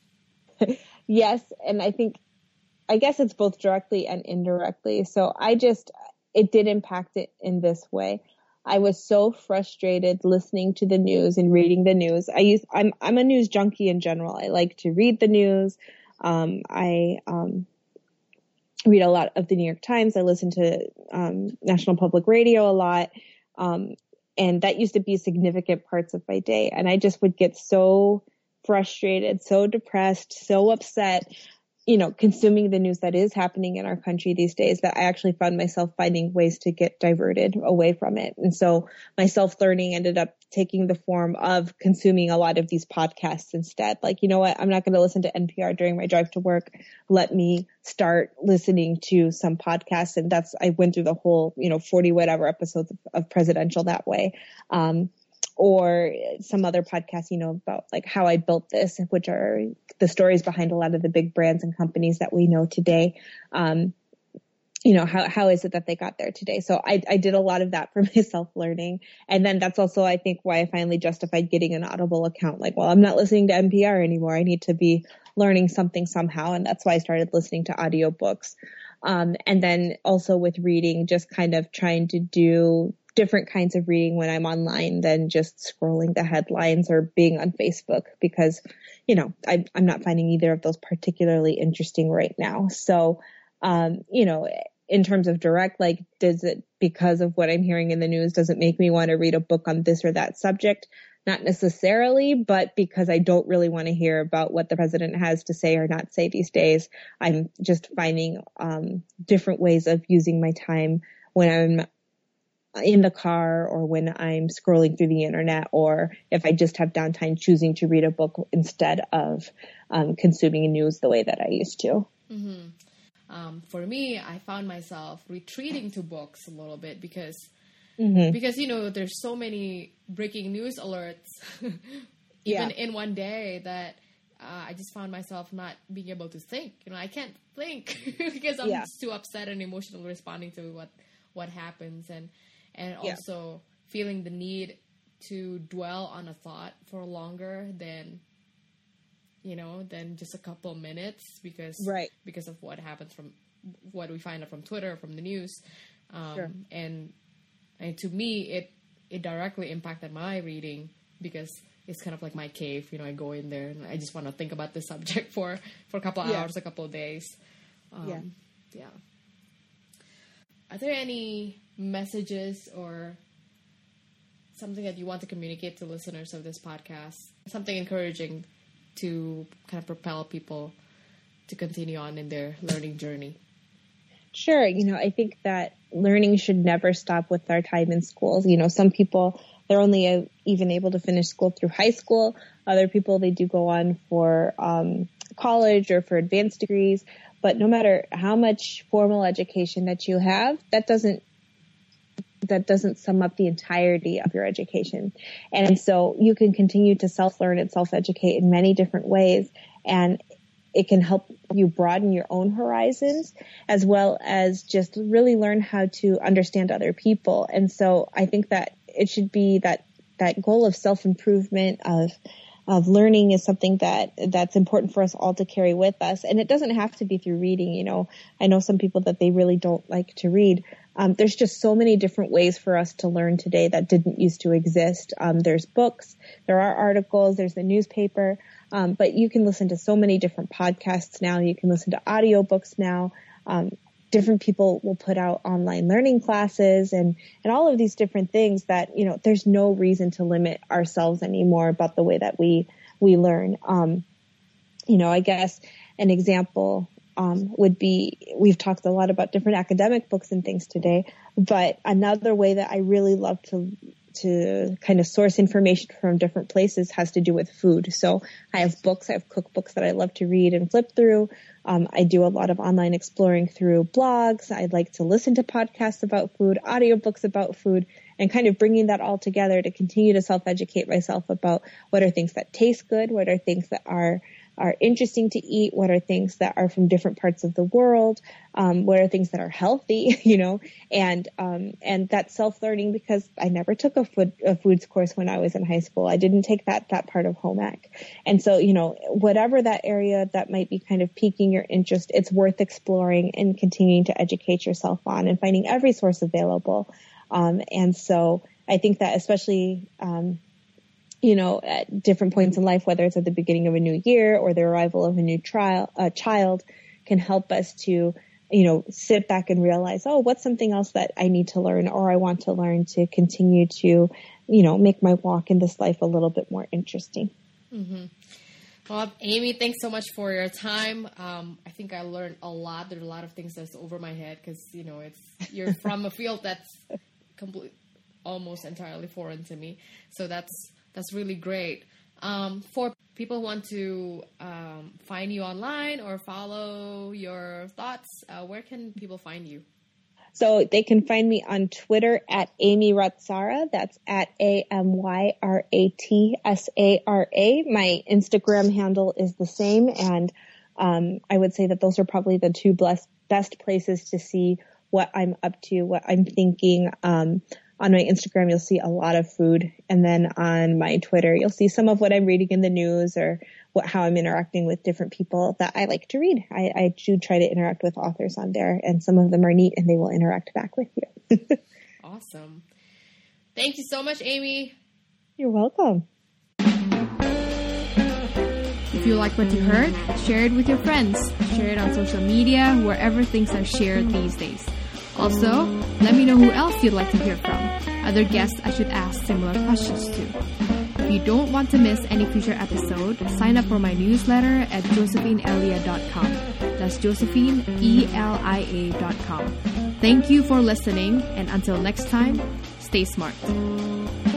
Yes. And I think, I guess it's both directly and indirectly. So I just, it did impact it in this way. I was so frustrated listening to the news and reading the news. I use, I'm, I'm a news junkie in general. I like to read the news. Um, I, um, read a lot of the New York Times. I listen to, um, National Public Radio a lot. Um, And that used to be significant parts of my day. And I just would get so frustrated, so depressed, so upset, you know, consuming the news that is happening in our country these days, that I actually found myself finding ways to get diverted away from it. And so my self-learning ended up taking the form of consuming a lot of these podcasts instead. Like, you know what? I'm not going to listen to N P R during my drive to work. Let me start listening to some podcasts. And that's, I went through the whole, you know, forty whatever episodes of, of Presidential that way. Um, or some other podcasts, you know, about like how I built this, which are the stories behind a lot of the big brands and companies that we know today. Um, you know, how, how is it that they got there today? So I, I did a lot of that for my self-learning. And then that's also, I think, why I finally justified getting an Audible account. Like, well, I'm not listening to N P R anymore. I need to be learning something somehow. And that's why I started listening to audiobooks. Um, and then also with reading, just kind of trying to do different kinds of reading when I'm online than just scrolling the headlines or being on Facebook, because, you know, I, I'm not finding either of those particularly interesting right now. So, um, you know, in terms of direct, like, does it, because of what I'm hearing in the news, does it make me want to read a book on this or that subject? Not necessarily, but because I don't really want to hear about what the president has to say or not say these days, I'm just finding um, different ways of using my time when I'm in the car or when I'm scrolling through the internet, or if I just have downtime, choosing to read a book instead of um, consuming news the way that I used to. Mm-hmm. Um, for me, I found myself retreating to books a little bit because Mm-hmm. Because, you know, there's so many breaking news alerts, even yeah. in one day, that uh, I just found myself not being able to think. You know, I can't think because I'm yeah. too upset and emotional responding to what, what happens. And, and also yeah. feeling the need to dwell on a thought for longer than, you know, than just a couple minutes because, right. because of what happens from what we find out from Twitter, from the news. Um, sure. And, And to me, it it directly impacted my reading because it's kind of like my cave. You know, I go in there and I just want to think about the subject for, for a couple of yeah. hours, a couple of days. Um, yeah. Yeah. Are there any messages or something that you want to communicate to listeners of this podcast? Something encouraging to kind of propel people to continue on in their learning journey? Sure. You know, I think that learning should never stop with our time in school. You know, some people, they're only uh, even able to finish school through high school. Other people, they do go on for um, college or for advanced degrees. But no matter how much formal education that you have, that doesn't that doesn't sum up the entirety of your education. And so you can continue to self-learn and self-educate in many different ways. And it can help you broaden your own horizons as well as just really learn how to understand other people. And so I think that it should be that, that goal of self-improvement, of, of learning is something that, that's important for us all to carry with us. And it doesn't have to be through reading. You know, I know some people that they really don't like to read. Um, there's just so many different ways for us to learn today that didn't used to exist. Um, there's books, there are articles, there's the newspaper. Um, but you can listen to so many different podcasts now. You can listen to audiobooks now. Um, different people will put out online learning classes and, and all of these different things that, you know, there's no reason to limit ourselves anymore about the way that we, we learn. Um, you know, I guess an example, um, would be, we've talked a lot about different academic books and things today, but another way that I really love to to kind of source information from different places has to do with food. So I have books, I have cookbooks that I love to read and flip through. Um, I do a lot of online exploring through blogs. I like to listen to podcasts about food, audiobooks about food, and kind of bringing that all together to continue to self-educate myself about what are things that taste good, what are things that are are interesting to eat, what are things that are from different parts of the world, um, what are things that are healthy, you know, and um, and that self-learning, because I never took a food a foods course when I was in high school. I didn't take that that part of home ec. And so, you know, whatever that area that might be kind of piquing your interest, it's worth exploring and continuing to educate yourself on and finding every source available. Um, and so I think that especially um, you know, at different points in life, whether it's at the beginning of a new year or the arrival of a new trial, uh, child, can help us to, you know, sit back and realize, oh, what's something else that I need to learn or I want to learn to continue to, you know, make my walk in this life a little bit more interesting. Mm-hmm. Well, Amy, thanks so much for your time. Um, I think I learned a lot. There are a lot of things that's over my head because, you know, it's you're from a field that's complete, almost entirely foreign to me. So that's That's really great. Um, for people who want to um, find you online or follow your thoughts, uh, where can people find you? So they can find me on Twitter at Amy Ratsara. That's at A M Y R A T S A R A. My Instagram handle is the same. And um, I would say that those are probably the two best, best places to see what I'm up to, what I'm thinking. Um, On my Instagram, you'll see a lot of food. And then on my Twitter, you'll see some of what I'm reading in the news or what, how I'm interacting with different people that I like to read. I, I do try to interact with authors on there, and some of them are neat and they will interact back with you. Awesome. Thank you so much, Amy. You're welcome. If you like what you heard, share it with your friends. Share it on social media, wherever things are shared these days. Also, let me know who else you'd like to hear from. Other guests I should ask similar questions to. If you don't want to miss any future episode, sign up for my newsletter at josephine elia dot com. That's Josephine, E L I A dot com. Thank you for listening, and until next time, stay smart.